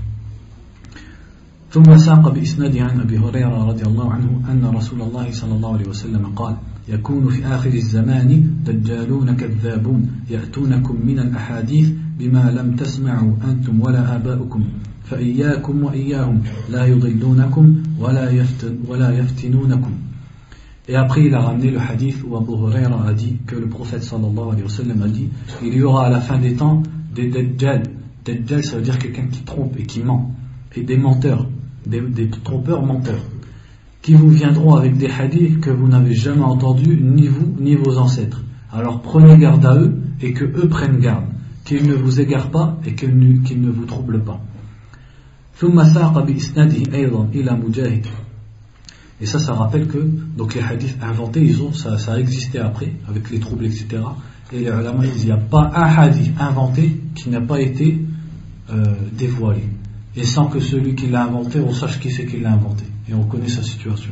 ثم ساق بإسناده عن أبي هريرة رضي الله عنه أن رسول الله صلى الله عليه وسلم قال يكون في آخر الزمان دجالون كذابون يأتونكم من الأحاديث بما لم تسمعوا أنتم ولا آباؤكم فإياكم وإياهم لا يضلونكم ولا يفتن ولا يفتنونكم. Et après il a ramené le hadith où Abu Huraira a dit que le prophète sallallahu alayhi wa sallam a dit il y aura à la fin des temps des dajjal. Dajjal ça veut dire quelqu'un qui trompe et qui ment, et des menteurs, des, des trompeurs menteurs, qui vous viendront avec des hadiths que vous n'avez jamais entendus, ni vous ni vos ancêtres. Alors prenez garde à eux et que eux prennent garde, qu'ils ne vous égarent pas et qu'ils ne, qu'ils ne vous troublent pas. ثم ساق بإسناده أيضا إلى مجاهد. Et ça, ça rappelle que donc les hadiths inventés, ils ont, ça, ça a existé après, avec les troubles, et cetera. Et les ulama, ils disent, il n'y a pas un hadith inventé qui n'a pas été euh, dévoilé. Et sans que celui qui l'a inventé, on sache qui c'est qui l'a inventé. Et on connaît sa situation.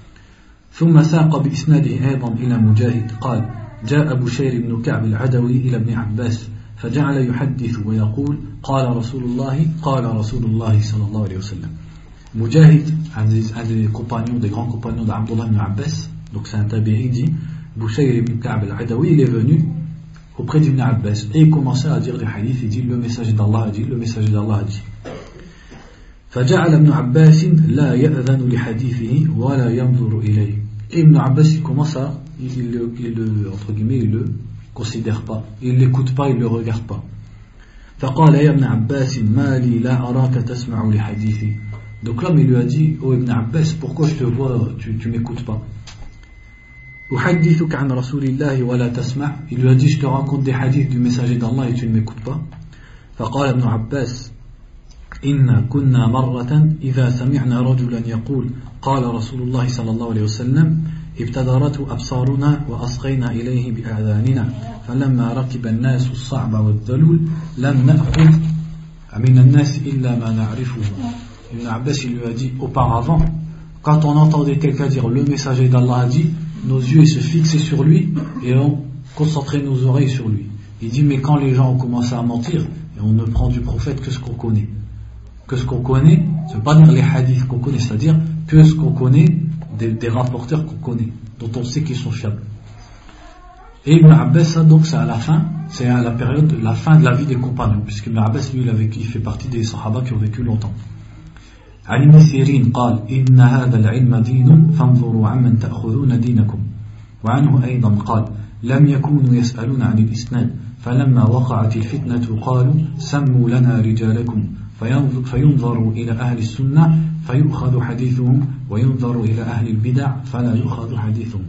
ثم ساق بإسناده أيضا إلى مجاهد قال جاء بشير بن كعب العدوي إلى ابن عباس فجعل يحدث ويقول قال رسول الله قال رسول الله صلى الله عليه وسلم. Mujahid, un des, un des compagnons, des grands compagnons d'Abdullah ibn Abbas, donc c'est un tabi'i, dit Bushayr ibn Ka'b al-Adawi, il est venu auprès d'Ibn Abbas et il commençait à dire des hadiths. Il dit le messager d'Allah a dit, le messager d'Allah a dit. فجعل ابن عباس لا يأذن لحديثه ولا ينظر إليه. Et Ibn Abbas il commence à, il, il, il le, entre guillemets, il le considère pas, il l'écoute pas, il le regarde pas. فقال يا ابن عباس ما لي لا أراك تسمع لحديثي. Donc l'homme il lui a dit, oh Ibn Abbas, pourquoi je te vois, tu, tu m'écoutes pas? أحدثك عن رسول الله ولا تسمع. Il lui a dit, je te raconte des hadiths du messager d'Allah et tu ne m'écoutes pas. فقال ابن عباس إن كنا مرة إذا سمعنا رجلا يقول قال رسول الله صلى الله عليه وسلم ابتدرت أبصارنا وأصغينا إليه بأذاننا فلما ركب الناس الصعب والذلول لم نأخذ من الناس إلا ما نعرفه. Ibn Abbas il lui a dit auparavant, quand on entendait quelqu'un dire le messager d'Allah a dit, nos yeux se fixaient sur lui et on concentrait nos oreilles sur lui. Il dit mais quand les gens ont commencé à mentir, et on ne prend du prophète que ce qu'on connaît. Que ce qu'on connaît, ça ne veut pas dire les hadiths qu'on connaît, c'est-à-dire que ce qu'on connaît des, des rapporteurs qu'on connaît, dont on sait qu'ils sont fiables. Et Ibn Abbas, ça, donc c'est à la fin, c'est à la période, la fin de la vie des compagnons, puisque Ibn Abbas lui il, a vécu, il fait partie des sahaba qui ont vécu longtemps. عن ابن سيرين قال إن هذا العلم دين فانظروا عمن تأخذون دينكم. وعنه أيضا قال لم يكونوا يسألون عن الإسناد فلما وقعت الفتنة قالوا سموا لنا رجالكم فينظروا إلى أهل السنة فيؤخذ حديثهم وينظر إلى أهل البدع فلا يؤخذ حديثهم.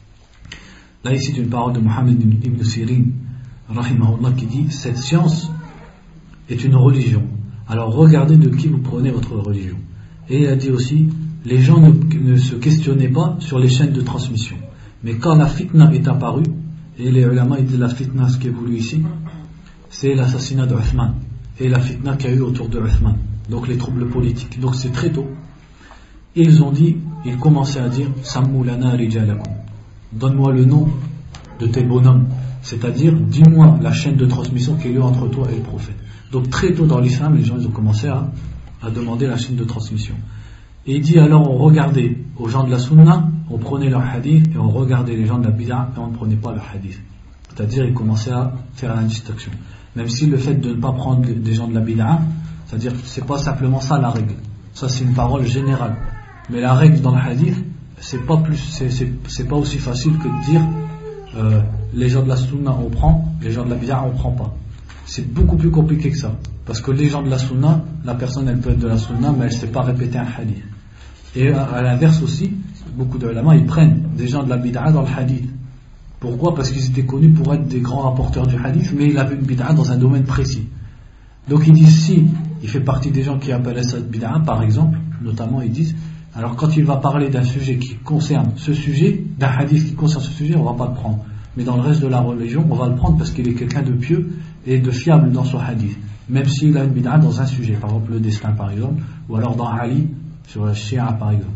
Là ici c'est une parole de Mohammed ibn Sirin rahimahullah qui dit cette science est une religion, alors regardez de qui vous prenez votre religion. Et il a dit aussi, les gens ne, ne se questionnaient pas sur les chaînes de transmission. Mais quand la fitna est apparue, et les ulama ils disent la fitna, ce qui est voulu ici, c'est l'assassinat d'Uthman, et la fitna qu'il y a eu autour de Uthman, donc les troubles politiques. Donc c'est très tôt. Et ils ont dit, ils commençaient à dire, Sammu lana rijalakum, donne-moi le nom de tes bonhommes, c'est-à-dire, dis-moi la chaîne de transmission qu'il y a eu entre toi et le prophète. Donc très tôt dans l'islam, les gens ils ont commencé à à demander la chaîne de transmission. Et il dit alors on regardait aux gens de la sunna, on prenait leur hadith, et on regardait les gens de la bid'a et on ne prenait pas leur hadith. C'est-à-dire ils commençaient à faire la distinction. Même si le fait de ne pas prendre des gens de la bid'a, c'est-à-dire c'est pas simplement ça la règle. Ça c'est une parole générale. Mais la règle dans le hadith, c'est pas plus, c'est, c'est, c'est pas aussi facile que de dire euh, les gens de la sunna on prend, les gens de la bid'a on prend pas. C'est beaucoup plus compliqué que ça. Parce que les gens de la sunna, la personne elle peut être de la sunna, mais elle ne sait pas répéter un hadith. Et à, à l'inverse aussi, beaucoup de ulama, ils prennent des gens de la bid'a dans le hadith. Pourquoi? Parce qu'ils étaient connus pour être des grands rapporteurs du hadith, mais il avait une bid'a dans un domaine précis. Donc ils disent, si il fait partie des gens qui appellent ça bid'a, par exemple, notamment ils disent, alors quand il va parler d'un sujet qui concerne ce sujet, d'un hadith qui concerne ce sujet, on ne va pas le prendre. Mais dans le reste de la religion, on va le prendre parce qu'il est quelqu'un de pieux et de fiable dans son hadith. Même s'il a une bid'a dans un sujet, par exemple le destin par exemple, ou alors dans Ali, sur la Shia par exemple.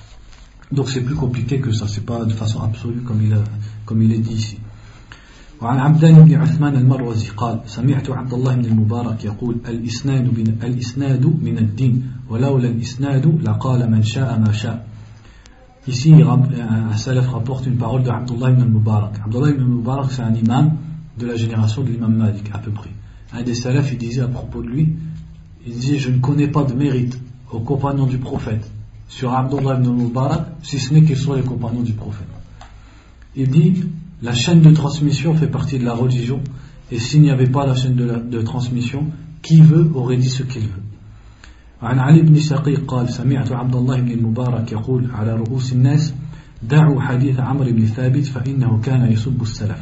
Donc c'est plus compliqué que ça, c'est pas de façon absolue comme il, a, comme il est dit ici. وعن عبدان بن عثمان المروزي قال سمعت عبد الله بن المبارك يقول الإسناد من الإسناد من الدين ولولا الإسناد لقال من شاء ما شاء. Ici un salaf rapporte une parole de Abdullah ibn al-Mubarak. Abdullah ibn al-Mubarak, c'est un imam de la génération de l'imam Malik à peu près. Un des salafs, il disait à propos de lui, il disait, je ne connais pas de mérite aux compagnons du prophète sur Abdullah ibn al-Mubarak, si ce n'est qu'ils soient les compagnons du prophète. Il dit, la chaîne de transmission fait partie de la religion, et s'il n'y avait pas la chaîne de, la, de transmission, qui veut aurait dit ce qu'il veut. عن علي بن شقيق قال سمعت عبد الله بن المبارك يقول على رؤوس الناس دعوا حديث عمرو بن ثابت فإنه كان يسب السلف.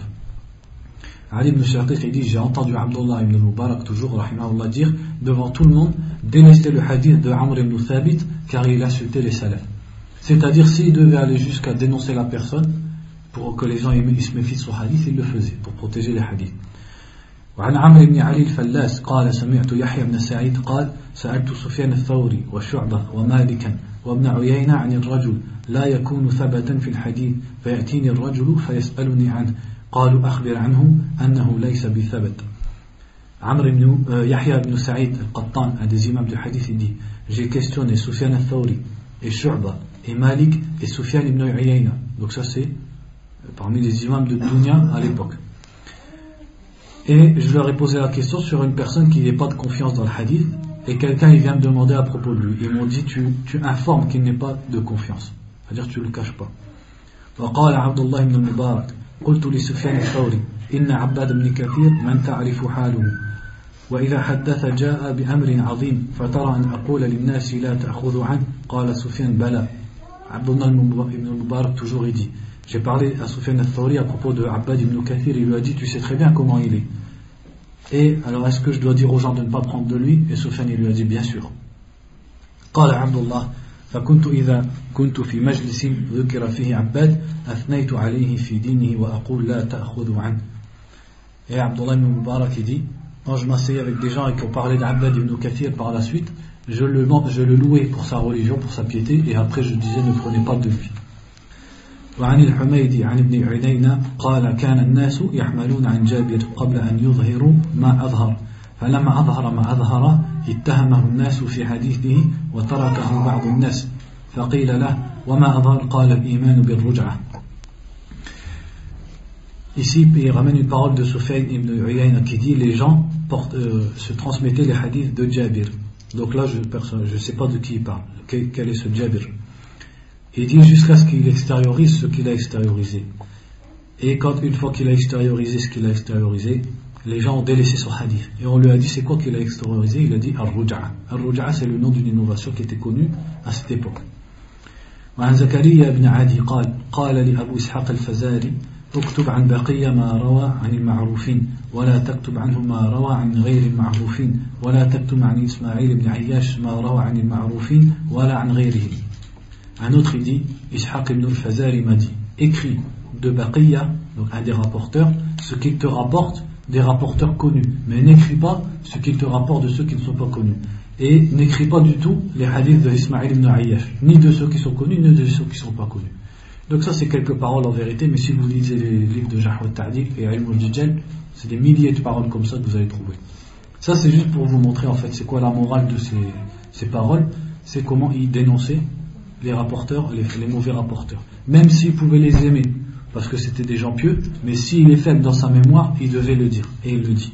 Ali ibn Shaqiq dit, j'ai entendu Abdullah ibn al-Mubarak toujours, rahimahullah, dire devant tout le monde, dénoncer le hadith de Amr ibn Thabit car il insultait les salafs. C'est-à-dire, s'il devait aller jusqu'à dénoncer la personne pour que les gens ils se méfient de son hadith, il le faisait pour protéger les hadiths. وعن عمرو بن علي الفلاس قال سمعت يحيى بن سعيد قال سألت سفيان الثوري وشعبة ومالكا وابن عيينة عن الرجل لا يكون ثبتا في الحديث فيأتيني الرجل فيسألني عنه قالوا أخبر عنه أنه ليس بثبت. Amr ibn euh, Yahya ibn Sa'id al-Qattan, un des imams du hadith, il dit, j'ai questionné Sufyan al-Thawri et Shu'ba et Malik et Sufyan ibn Uyayna. Donc ça c'est parmi les imams de Dunya à l'époque. Et je leur ai posé la question sur une personne qui n'ait pas de confiance dans le hadith, et quelqu'un il vient me demander à propos de lui. Ils m'ont dit, tu, tu informes qu'il n'est pas de confiance, c'est-à-dire tu ne le caches pas. وقال عبد الله بن المبارك قلت لسفيان الثوري إن عباد بن كثير من تعرف حاله وإذا حدث جاء بأمر عظيم فترى أن أقول للناس لا تأخذوا عنه قال سفيان بلى. عبد الله بن المبارك toujours il dit, j'ai parlé à Sufyan al-Thawri à propos de Abbad ibn Kathir, il lui a dit, tu sais très bien comment il est. Et alors est-ce que je dois dire aux gens de ne pas prendre de lui? Et Sufyan il lui a dit, bien sûr. قال عبد الله فكنت إذا كنت في مجلس ذكر فيه عباد أثنيت عليه في دينه وأقول لا تأخذوا عنه. Et Abdullah ibn Mubarak il dit, quand je m'asseyais avec des gens et qu'on parlait d'Abbad ibn Kathir par la suite, je le, je le louais pour sa religion, pour sa piété, et après je disais ne prenez pas de lui. وعن الحميدي عن ابن عيينة قال كان الناس يحملون عن جابر قبل أن يظهروا ما أظهر فلما أظهر ما أظهر اتهمه الناس في حديثه وتركه بعض الناس فقيل له وما أظهر قال الإيمان بالرجعة. Ici, il ramène une parole de Sufyan ibn Uyayna qui dit les gens portent, euh, se transmettaient les hadiths de Jabir. Donc là, je ne sais pas de qui il parle. Quel, quel est ce Jabir? Il dit jusqu'à ce qu'il extériorise ce qu'il a extériorisé. Et quand une fois qu'il a extériorisé ce qu'il a extériorisé, les gens ont délaissé son hadith. Et on lui a dit c'est quoi qu'il a extériorisé? Il a dit Al-Ruja'a. Al-Ruja'a c'est le nom d'une innovation qui était connue à cette époque. وعن زكريا بن عدي قال قال لأبو إسحاق الفزاري اكتب عن بقية ما روى عن المعروفين ولا تكتب عنه ما روى عن غير المعروفين ولا تكتب عن إسماعيل بن عياش ما روى عن المعروفين ولا عن غيرهم. Un autre il dit, Ishaq ibn al-Fazari m'a dit, écris de Baqiyya, donc un des rapporteurs, ce qu'il te rapporte des rapporteurs connus, mais n'écris pas ce qu'il te rapporte de ceux qui ne sont pas connus. Et n'écris pas du tout les hadiths de Ismaïl ibn Ayyash, ni de ceux qui sont connus, ni de ceux qui ne sont pas connus. Donc ça c'est quelques paroles en vérité, mais si vous lisez les livres de Jarh al-Ta'dil et Ilm al-Rijal, c'est des milliers de paroles comme ça que vous allez trouver. Ça c'est juste pour vous montrer en fait c'est quoi la morale de ces, ces paroles, c'est comment ils dénonçaient les rapporteurs, les, les mauvais rapporteurs. Même s'il pouvait les aimer, parce que c'était des gens pieux, mais s'il est faible dans sa mémoire, il devait le dire. Et il le dit.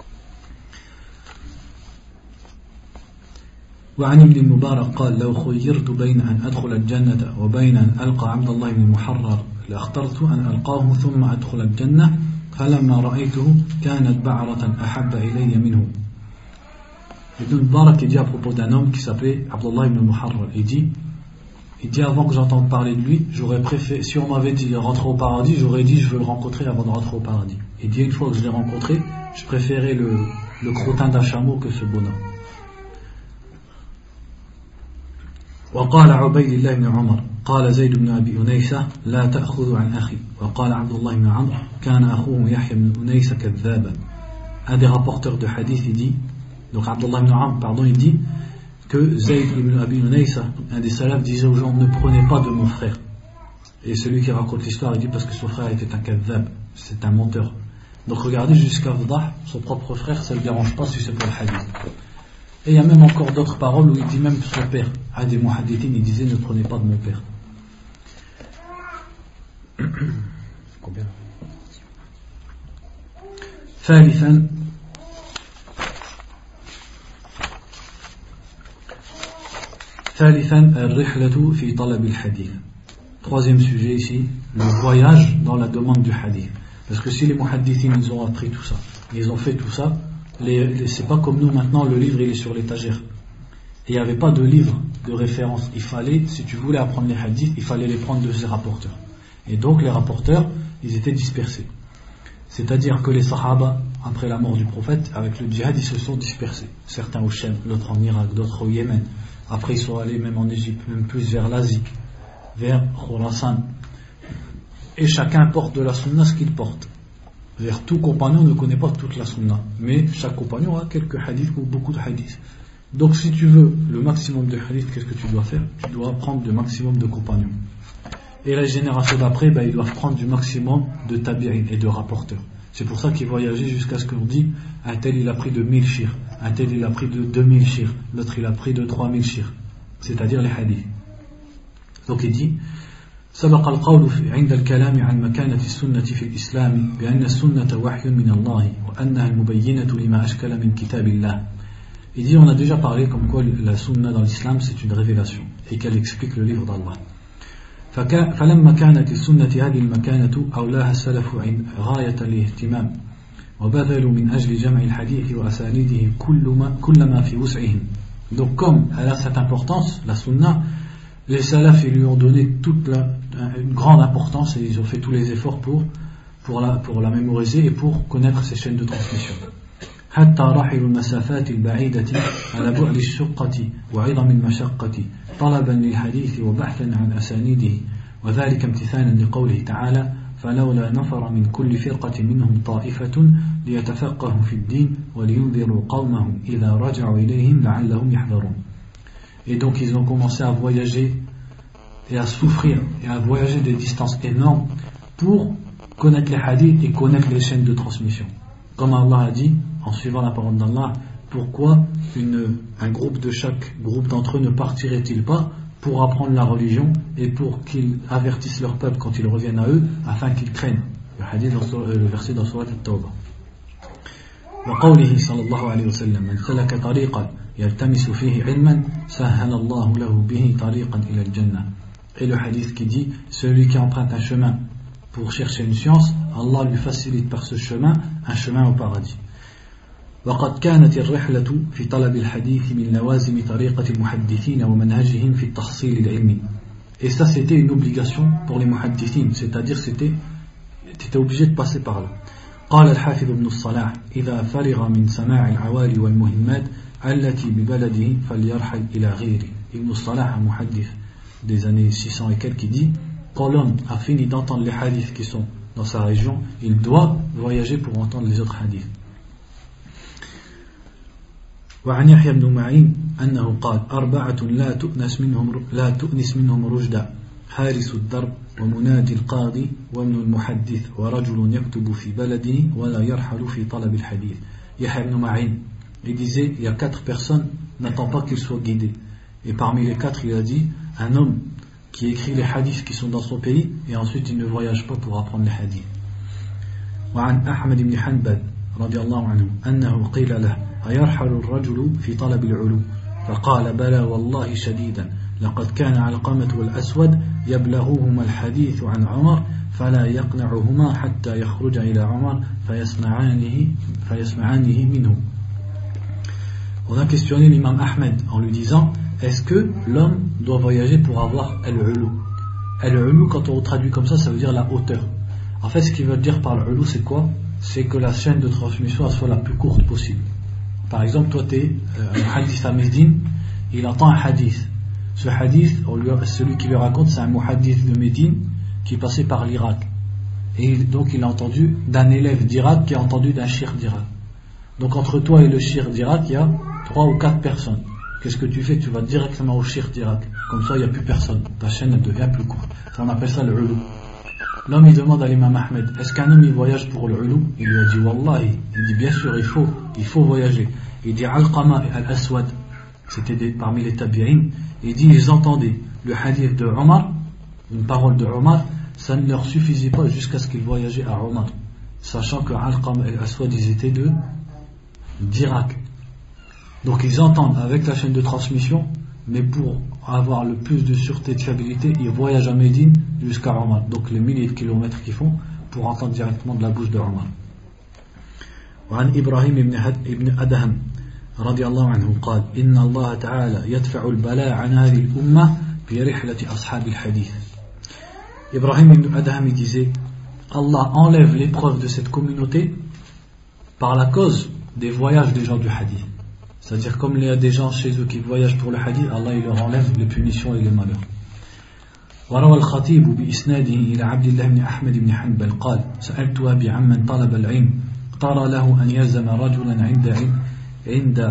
وعن ابن المبارك قال لو خيرت بين أن أدخل الجنة وبين أن ألقى عبد الله بن محرر لاخترت أن ألقاه ثم أدخل الجنة فلما رأيته كانت بعرة أحب إلي منه. Ibn Mubarak dit à propos d'un homme qui s'appelait Abdullah ibn Muharrar, il dit Il dit avant que j'entende parler de lui, j'aurais préféré, si on m'avait dit rentrer au paradis, j'aurais dit je veux le rencontrer avant de rentrer au paradis. Il dit une fois que je l'ai rencontré, je préférais le, le crottin d'un chameau que ce bonhomme. وقال عبيد الله بن عمر قال زيد بن أبي أنيسة لا تأخذ عن أخي وقال عبد الله بن عمرو كان أخوه يحيى بن أنيسة كذابا. Un des rapporteurs de hadith il dit, donc Abdullah ibn Amr pardon, il dit que Zayd ibn Abi Unaysa, un des salafs, disait aux gens ne prenez pas de mon frère. Et celui qui raconte l'histoire il dit parce que son frère était un kadhab, c'est un menteur. Donc regardez jusqu'à Vdah, son propre frère, ça ne le dérange pas si c'est pour le hadith. Et il y a même encore d'autres paroles où il dit même son père. Un des muhaddithin, il disait ne prenez pas de mon père. Combien? ثالثا ثالثا الرحلة في طلب الحديث. Troisième sujet ici, le voyage dans la demande du hadith. Parce que si les muhaddithins ils ont appris tout ça, ils ont fait tout ça, les, les, c'est pas comme nous maintenant, le livre il est sur l'étagère. Et il n'y avait pas de livre de référence. Il fallait, si tu voulais apprendre les hadiths, il fallait les prendre de ces rapporteurs. Et donc les rapporteurs, ils étaient dispersés. C'est-à-dire que les sahaba, après la mort du prophète, avec le djihad, ils se sont dispersés. Certains au Shem, d'autres en Irak, d'autres au Yémen. Après ils sont allés même en Égypte, même plus vers l'Asie, vers Khurasan. Et chacun porte de la sunna ce qu'il porte. Vers tout compagnon ne connaît pas toute la sunna, mais chaque compagnon a quelques hadiths ou beaucoup de hadiths. Donc si tu veux le maximum de hadiths, qu'est-ce que tu dois faire? Tu dois prendre le maximum de compagnons. Et les générations d'après, ben, ils doivent prendre du maximum de tabi'in et de rapporteurs. C'est pour ça qu'ils voyageaient jusqu'à ce qu'on dit un tel il a pris de mille shirs, un tel il a pris de deux mille shirs, l'autre il a pris de trois mille shirs, c'est-à-dire les hadiths. Donc il dit سبق القول عند الكلام عن مكانة السنة في الإسلام بأن السنة وحي من الله وأنها المبينة لما أشكل من كتاب الله. Il dit on a déjà parlé comme quoi la sunna dans l'islam c'est une révélation et qu'elle explique le livre d'Allah. فلما كانت السنة هذه المكانة أولاها السلف غاية الاهتمام وبذلوا من أجل جمع الحديث وأسانيده كل ما, كل ما في وسعهم. Donc comme elle a cette importance, la sunna, les salafs ils lui ont donné toute la, une grande importance et ils ont fait tous les efforts pour, pour, la, pour la mémoriser et pour connaître ces chaînes de transmission. حتى رحلوا المسافات البعيدة على بعد الشقة وعظم المشقة طلبا للحديث وبحثا عن أسانيده وذلك امتثالا لقوله تعالى فلولا نفر من كل فرقة منهم طائفة ليتفقهوا في الدين ولينذروا قومهم إذا رجعوا إليهم لعلهم يحذرون. Et donc ils ont commencé à voyager et à souffrir et à voyager des distances énormes pour connaître les hadiths et connaître les chaînes de transmission. Comme Allah a dit, en suivant la parole d'Allah, pourquoi une, un groupe de chaque groupe d'entre eux ne partirait-il pas pour apprendre la religion et pour qu'ils avertissent leur peuple quand ils reviennent à eux afin qu'ils craignent. Le hadith, dans, le verset dans Surat At-Tawbah. وقوله صلى الله عليه وسلم من سلك طريقا يلتمس فيه علما سهل الله له به طريقا إلى الجنة. Et le hadith qui dit celui qui emprunte un chemin pour chercher une science, Allah lui facilite par ce chemin un chemin au paradis. وقد كانت الرحلة في طلب الحديث من لوازم طريقة المحدثين ومنهجهم في التحصيل العلمي. Et ça c'était une obligation pour les muhaddithines, c'est-à-dire c'était t'étais obligé de passer par là. قال الحافظ ابن الصلاح إذا فرغ من سماع العوالي والمهمات التي ببلده فليرحل إلى غيره. Ibn Salah, un muhaddith des années six cents et quelques, qui dit quand l'homme a fini d'entendre les hadiths qui sont dans sa région, il doit voyager pour entendre les autres hadiths. وعن يحيى بن معين أنه قال أربعة لا تؤنس منهم لا تؤنس منهم رشدا حارس الدرب ومنادي القاضي وابن المحدث ورجل يكتب في بلده ولا يرحل في طلب الحديث. Yahya ibn Ma'in, il disait il y a quatre personnes, n'attend pas qu'ils soient guidés. Et parmi les quatre, il a dit un homme qui écrit les hadiths qui sont dans son pays et ensuite il ne voyage pas pour apprendre les hadiths. وعن أحمد بن حنبل رضي الله عنه أنه قيل له أيرحل الرجل في طلب العلو فقال بلى والله شديدا لقد كان علقمة والأسود يبلغهما الحديث عن عمر فلا يقنعهما حتى يخرج إلى عمر فيسمعانه فيسمعانه منه. On a questionné l'imam Ahmed en lui disant est-ce que l'homme doit voyager pour avoir al-ulu? Al-ulu, quand on traduit comme ça, ça veut dire la hauteur. En fait, ce qu'il veut dire par l'ulu, c'est quoi? C'est que la chaîne de transmission soit la plus courte possible. Par exemple, toi, tu es euh, un hadith à Médine, il entend un hadith. Ce hadith, on lui, celui qui lui raconte, c'est un muhaddith de Médine qui est passé par l'Irak. Et donc, il a entendu d'un élève d'Irak qui a entendu d'un shir d'Irak. Donc, entre toi et le shir d'Irak, il y a trois ou quatre personnes. Qu'est-ce que tu fais? Tu vas directement au shir d'Irak. Comme ça, il n'y a plus personne. Ta chaîne, elle devient plus courte. On appelle ça le ulu. L'homme, il demande à l'imam Ahmed, est-ce qu'un homme, il voyage pour le ulu? Il lui a dit, Wallahi. Il dit, bien sûr, il faut, il faut voyager. Il dit, Al-Qama et Al-Aswad, c'était des, parmi les tabi'in. Il dit, ils entendaient le hadith de Omar, une parole de Omar, ça ne leur suffisait pas jusqu'à ce qu'ils voyageaient à Omar. Sachant que Al-Qama et Al-Aswad, ils étaient de, d'Irak. Donc ils entendent avec la chaîne de transmission, mais pour avoir le plus de sûreté et de fiabilité, ils voyagent à Médine jusqu'à Omar. Donc les milliers de kilomètres qu'ils font pour entendre directement de la bouche de Omar. وعن إبراهيم ابن أدهم رضي الله عنه قال إن الله تعالى يدفع البلاء عن هذه الأمة برحلة أصحاب الحديث. Ibrahim ibn Adham disait, Allah enlève l'épreuve de cette communauté par la cause des voyages des gens du hadith. C'est-à-dire, comme il y a des gens chez eux qui voyagent pour le hadith, Allah il leur enlève les punitions et les malheurs. وروى الخطيب بإسناده إلى عبد الله بن أحمد بن حنبل قال سألت أبي عمن طلب العلم ترى له أن يلزم رجلا عند عند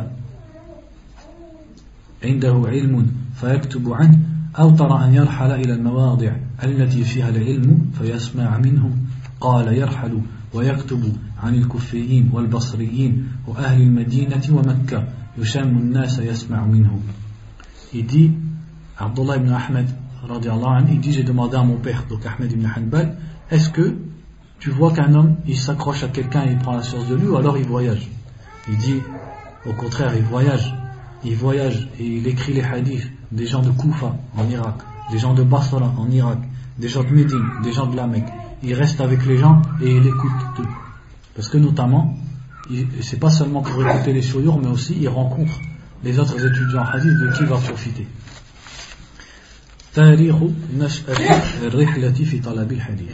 عنده علم فيكتب عنه أو ترى أن يرحل إلى المواضع التي فيها العلم فيسمع منه قال يرحل ويكتب عن الكوفيين والبصريين وأهل المدينة ومكة يشام الناس يسمع منه. Il dit, Abdullah ibn Ahmed radiallahu anhu, il dit, j'ai demandé à mon père, donc Ahmed ibn Hanbal, est-ce que tu vois qu'un homme il s'accroche à quelqu'un et il prend la science de lui, ou alors il voyage? Il dit, au contraire, il voyage. Il voyage et il écrit les hadiths des gens de Koufa en Irak, des gens de Basra en Irak, des gens de Médine, des gens de la Mecque. Il reste avec les gens et il écoute tout. Parce que notamment, il, c'est pas seulement pour écouter les shuyukh, mais aussi il rencontre les autres étudiants en hadith de qui il va profiter. تاريخ نشأة الرحلة في طلب الحديث.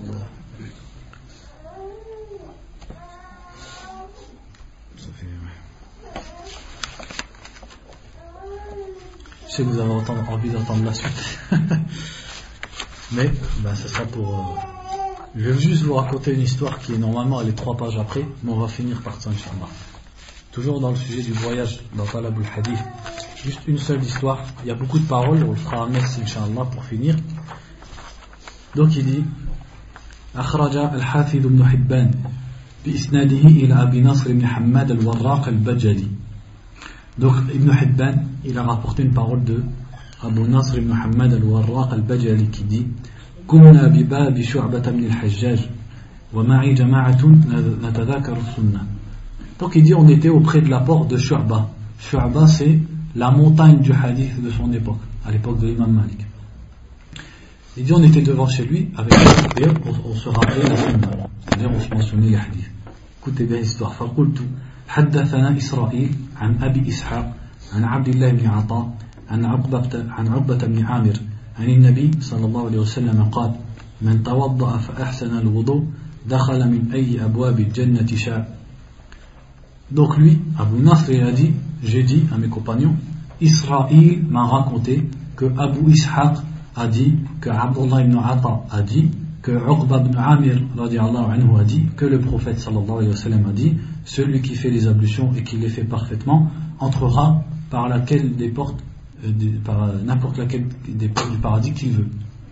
Je sais que vous avez envie d'entendre la suite. Mais ben, ce sera pour... Euh, je vais juste vous raconter une histoire qui est normalement elle est trois pages après, mais on va finir par ça, Inch'Allah. Toujours dans le sujet du voyage dans Talab al-Hadith. Juste une seule histoire. Il y a beaucoup de paroles, on le fera à Metz, Inch'Allah, pour finir. Donc il dit أخرج الحافظ ابن حبان بإسناده إلى أبي نصر بن حماد الوراق البجلي. Donc Ibn Hibban, il a rapporté une parole de Abu Nasr ibn Muhammad al-Warraq al-Bajali qui dit كنا بباب شعبة بن الحجاج ومعي جماعة نتذاكر السنة. Donc il dit on était auprès de la porte de Shu'ba. Shu'ba c'est la montagne du hadith de son époque, à l'époque de l'imam Malik. Il dit on était devant chez lui avec et on, on se rappelait la sunna, c'est-à-dire on se mentionnait les hadiths. Écoutez bien l'histoire. فقلت حدثنا إسرائيل عن أبي إسحاق عن عبد الله بن عطاء عن عقبة عن عقبة بن عامر عن النبي صلى الله عليه وسلم قال من توضأ فأحسن الوضوء دخل من أي أبواب الجنة شاء. Donc lui, Abu Nasr, il a dit, j'ai dit à mes compagnons, Israël m'a raconté que Abu Ishaq a dit, que Abdullah ibn Ata a dit, que Uqba ibn Amir radiallahu anhu a dit, que le prophète sallallahu alayhi wa sallam a dit, celui qui fait les ablutions et qui les fait parfaitement entrera par laquelle des portes, euh, des, par n'importe laquelle des portes du paradis qu'il veut.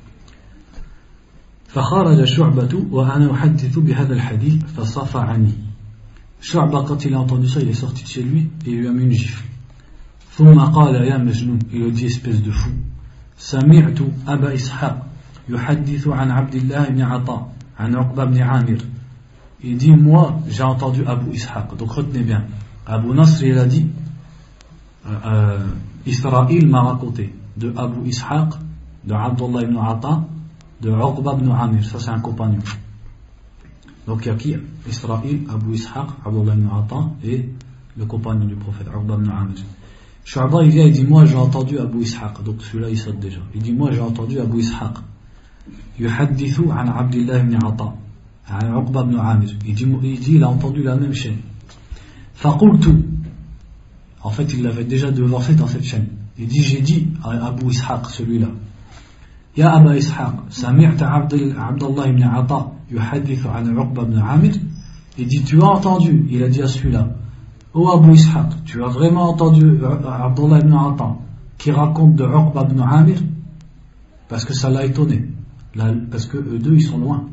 فخرج شعبة وأنا أحدث بهذا الحديث فصفعني. Shu'ba, quand il a entendu ça, il est sorti de chez lui et il lui a mis une gifle. ثم قال يا مجنون, il lui a dit espèce de fou. سمعت أبا إسحاق يحدث عن عبد الله بن عطاء عن عقبة بن عامر. Il dit moi j'ai entendu Abu Ishaq. Donc retenez bien, Abu Nasr il a dit euh, Israël m'a raconté de Abu Ishaq, de Abdullah ibn Ata, de Uqba ibn Amir. Ça c'est un compagnon. Donc il y a qui? Israël, Abu Ishaq, Abdullah ibn Ata et le compagnon du prophète Uqba ibn Amir. Shu'ba il vient et dit moi j'ai entendu Abu Ishaq, donc celui-là il saute déjà. Il dit moi j'ai entendu Abu Ishaq yuhaddithu an Abdullah ibn Ata an Uqba ibn Amir. Il dit, il dit il a entendu la même chaîne. Faqultu, en fait il l'avait déjà devancé dans cette chaîne. Il dit j'ai dit à Abu Ishaq, celui-là, Ya Aba Ishaq, sami'ta Abdullah ibn Ata yuhaddithu an Uqba ibn Amir. Il dit tu as entendu, il a dit à celui-là, oh Abu Ishaq, tu as vraiment entendu Abdullah ibn Ata qui raconte de Uqba ibn Amir? Parce que ça l'a étonné, là, parce que eux deux ils sont loin.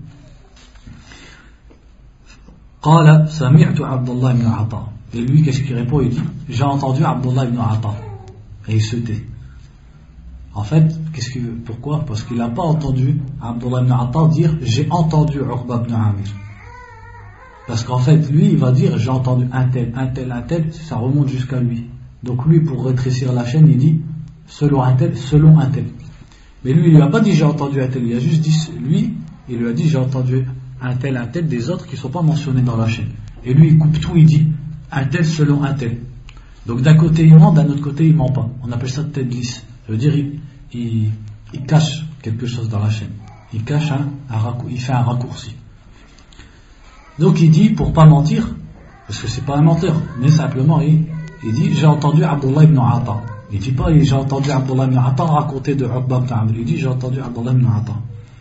Qala sami'tu Abdullah ibn Ata. Et lui qu'est-ce qu'il répond? Il dit j'ai entendu Abdullah ibn Ata. Et il se tait. En fait, qu'est-ce qu'il veut? Pourquoi? Parce qu'il n'a pas entendu Abdullah ibn Ata dire j'ai entendu Uqba ibn Amir. Parce qu'en fait, lui, il va dire j'ai entendu un tel, un tel, un tel, ça remonte jusqu'à lui. Donc lui, pour rétrécir la chaîne, il dit selon un tel, selon un tel. Mais lui, il lui a pas dit j'ai entendu un tel, il a juste dit lui, il lui a dit j'ai entendu un tel, un tel des autres qui ne sont pas mentionnés dans la chaîne. Et lui, il coupe tout, il dit un tel selon un tel. Donc d'un côté il ment, d'un autre côté il ment pas. On appelle ça tête lisse. Ça veut dire il, il, il cache quelque chose dans la chaîne. Il cache un, un raccour, il fait un raccourci. Donc il dit, pour pas mentir, parce que c'est pas un menteur, mais simplement il, il dit j'ai entendu Abdullah ibn Ata. Il dit pas j'ai entendu Abdullah ibn Ata raconter de Uqba ibn Amir. Il dit j'ai entendu Abdullah ibn Ata.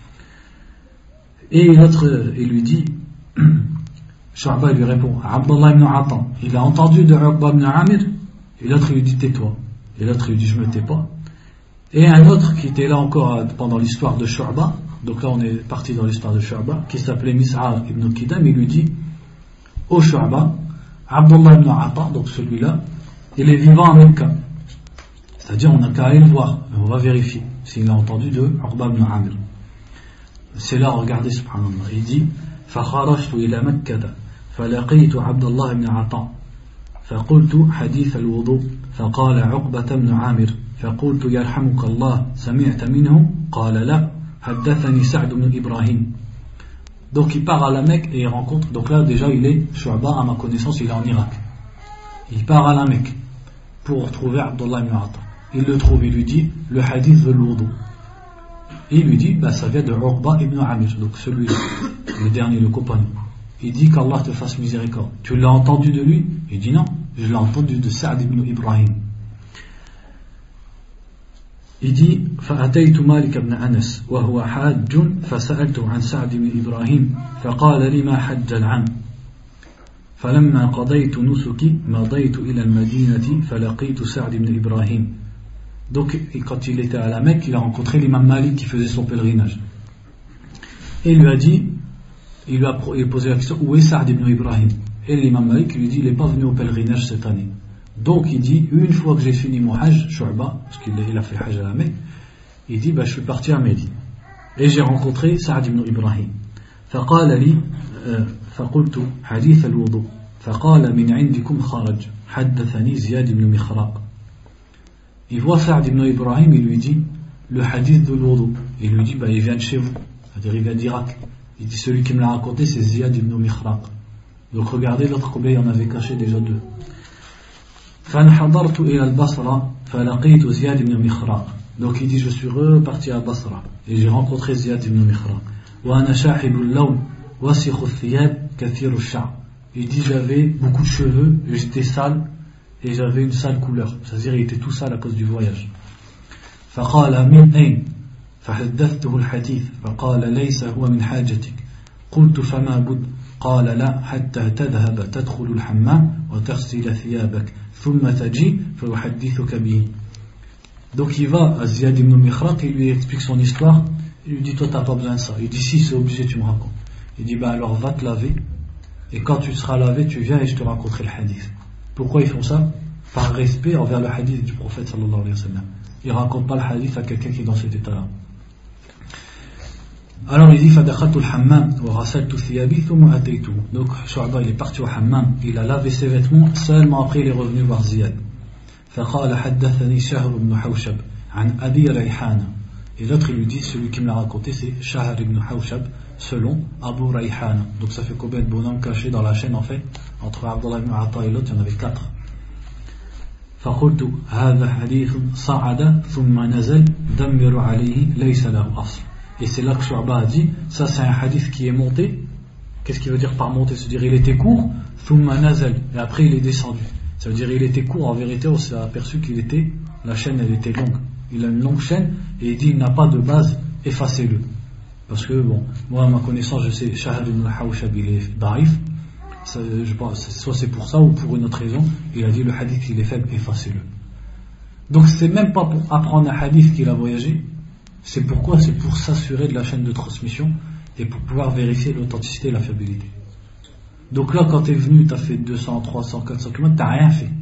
Et l'autre il lui dit, Shu'ba lui répond Abdullah ibn Ata, il a entendu de Uqba ibn Amir. Et l'autre lui dit tais-toi. Et l'autre lui dit je me tais pas. Et un autre qui était là encore pendant l'histoire de Shu'ba, donc là on est parti dans l'histoire de Shu'ba, qui s'appelait Mis'ar ibn Qidam, il lui dit ô Shu'ba, Abdullah ibn Ata, donc celui-là, il est vivant en Mecca. C'est-à-dire on n'a qu'à aller le voir, on va vérifier s'il a entendu de Uqba ibn Amir. C'est là, regardez subhanallah, il dit فخرجت إلى مكة فلقيت عبد الله بن عطاء فقلت حديث الوضوء فقال عقبة بن عامر فقلت يرحمك الله سمعت منه قال لا حدثني سعد بن إبراهيم. Donc il part à la Mecque et il rencontre, donc là déjà il est Shu'ba, à ma connaissance il est en Irak, il part à la Mecque pour retrouver Abdullah ibn Ata. Il le trouve, il lui dit le hadith de l'Wudu, et il lui dit bah, ça vient de Uqba ibn Amir, donc celui-là, le dernier, le compagnon. Il dit qu'Allah te fasse miséricorde. Tu l'as entendu de lui? Il dit non, je l'ai entendu de Sa'd ibn Ibrahim. Il dit فأتيت مالك بن أنس وهو حاج فسألته عن سعد بن إبراهيم فقال لي ما حج العام فلما قضيت نسكي مضيت إلى المدينة فلقيت سعد بن إبراهيم. Donc quand il était à la Mecque, il a rencontré l'imam Malik qui faisait son pèlerinage. Et il lui a dit, il lui a posé la question, où est Sa'd ibn Ibrahim? Et l'imam Malik lui dit, il n'est pas venu au pèlerinage cette année. Donc il dit, une fois que j'ai fini mon hajj, Shu'ba, parce qu'il a fait hajj à la Mecque, il dit, bah, je suis parti à Médine. Et j'ai rencontré Sa'd ibn Ibrahim. فقال لي فقلت حديث الوضوء فقال من عندكم خرج حدثني زياد بن مخراق. Il voit Sa'd ibn Ibrahim, il lui dit le hadith de l'Wudu. Il lui dit bah, il vient de chez vous, c'est-à-dire il vient d'Irak. Il dit celui qui me l'a raconté c'est Ziyad ibn Mikhraq. Donc regardez l'autre combien il en avait caché déjà deux. فانحدرت إلى البصرة فلقيت زياد بن مخراق. Donc il dit je suis reparti à Basra et j'ai rencontré Ziyad ibn Mikhraq. وأنا شاحب اللون وسخ الثياب كثير الشعر. Il dit j'avais beaucoup de cheveux, j'étais sale et j'avais une sale couleur, c'est-à-dire il était tout sale à cause du voyage. فقال من أين؟ فحدثته الحديث فقال ليس هو من حاجتك. قلت فما بد؟ قال لا حتى تذهب تدخل الحمام وتغسل ثيابك ثم تجي فأحدثك به. Donc il va à Ziyad ibn Mikhraq, il lui explique son histoire, il lui dit toi t'as pas besoin de ça. Il dit si c'est obligé tu me racontes. Il dit bah alors va te laver et quand tu seras lavé tu viens et je te raconterai le hadith. Pourquoi ils font ça? Par respect envers le hadith du prophète sallallahu alayhi wa sallam. Ils ne racontent pas le hadith à quelqu'un qui est dans cet état-là. Alors il dit فَدَخَلْتُ الْحَمَّامِ وَغَسَلْتُ ثِيَابِي ثُمَّ أَتَيْتُهُ. Donc Shu'ba il est parti au hammam, il a lavé ses vêtements, seulement après il est revenu voir Ziyad. فقال حدثني شهر بن حوشب عن أبي ريحانة. Et l'autre il lui dit celui qui me l'a raconté c'est Shahr ibn Hawshab selon Abu Rayhana. Donc ça fait combien de bonhommes cachés dans la chaîne en fait? Entre Abdullah ibn Ata et l'autre il y en avait quatre. فقلت هذا حديث صعد ثم نزل دمر عليه ليس له أصل. Et c'est là que Shu'ba a dit, ça c'est un hadith qui est monté. Qu'est-ce qu'il veut dire par monter? C'est-à-dire il était court, thumma nazal, et après il est descendu. Ça veut dire il était court, en vérité on s'est aperçu qu'il était, la chaîne elle était longue. Il a une longue chaîne et il dit il n'a pas de base, effacez-le. Parce que bon, moi à ma connaissance je sais, Shahab ibn al-Hawshab il est da'if. Ça, je pense, soit c'est pour ça ou pour une autre raison, il a dit le hadith il est faible, effacez-le. Donc c'est même pas pour apprendre un hadith qu'il a voyagé, c'est pourquoi, c'est pour s'assurer de la chaîne de transmission et pour pouvoir vérifier l'authenticité et la fiabilité. Donc là quand tu es venu, tu as fait deux cents, trois cents, quatre cents kilomètres, tu n'as rien fait.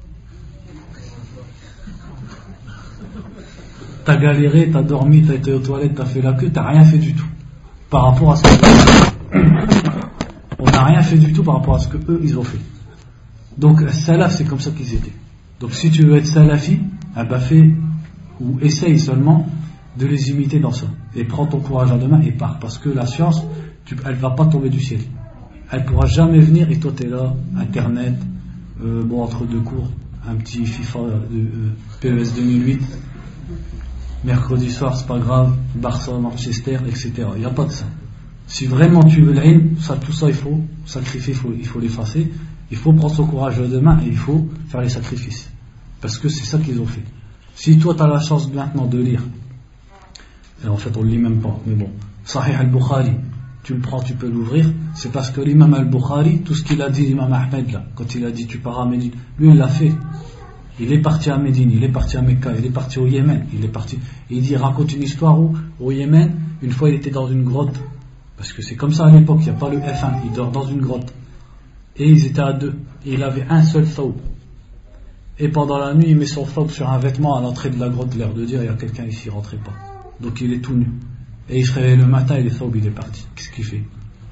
Tu as galéré, tu as dormi, tu as été aux toilettes, tu as fait la queue, tu n'as rien fait du tout par rapport à ce que on n'a rien fait du tout par rapport à ce que eux ils ont fait. Donc salaf c'est comme ça qu'ils étaient. Donc si tu veux être salafi, eh ben fais ou essaye seulement de les imiter dans ça et prends ton courage à deux mains et pars, parce que la science tu, elle va pas tomber du ciel, elle pourra jamais venir et toi t'es là, internet, euh, bon entre deux cours, un petit FIFA de euh, P E S deux mille huit, mercredi soir c'est pas grave, Barça, Manchester, et cetera. Il n'y a pas de ça. Si vraiment tu veux l'ilm, ça, tout ça il faut sacrifier, il faut, il faut l'effacer, il faut prendre son courage à deux mains et il faut faire les sacrifices. Parce que c'est ça qu'ils ont fait. Si toi tu as la chance maintenant de lire, et en fait on ne le lit même pas, mais bon, Sahih al-Bukhari, tu le prends, tu peux l'ouvrir, c'est parce que l'imam al-Bukhari, tout ce qu'il a dit l'imam Ahmed là, quand il a dit tu pars à Médine, lui il l'a fait. Il est parti à Médine, il est parti à Mecca, il est parti au Yémen, il est parti, il dit, il raconte une histoire où, au Yémen, une fois il était dans une grotte. Parce que c'est comme ça à l'époque, il n'y a pas le F un, il dort dans une grotte. Et ils étaient à deux. Et il avait un seul thawb. Et pendant la nuit, il met son thawb sur un vêtement à l'entrée de la grotte, l'air de dire, il y a quelqu'un ici, rentrez pas. Donc il est tout nu. Et il se réveille le matin et le thawb il est parti. Qu'est-ce qu'il fait?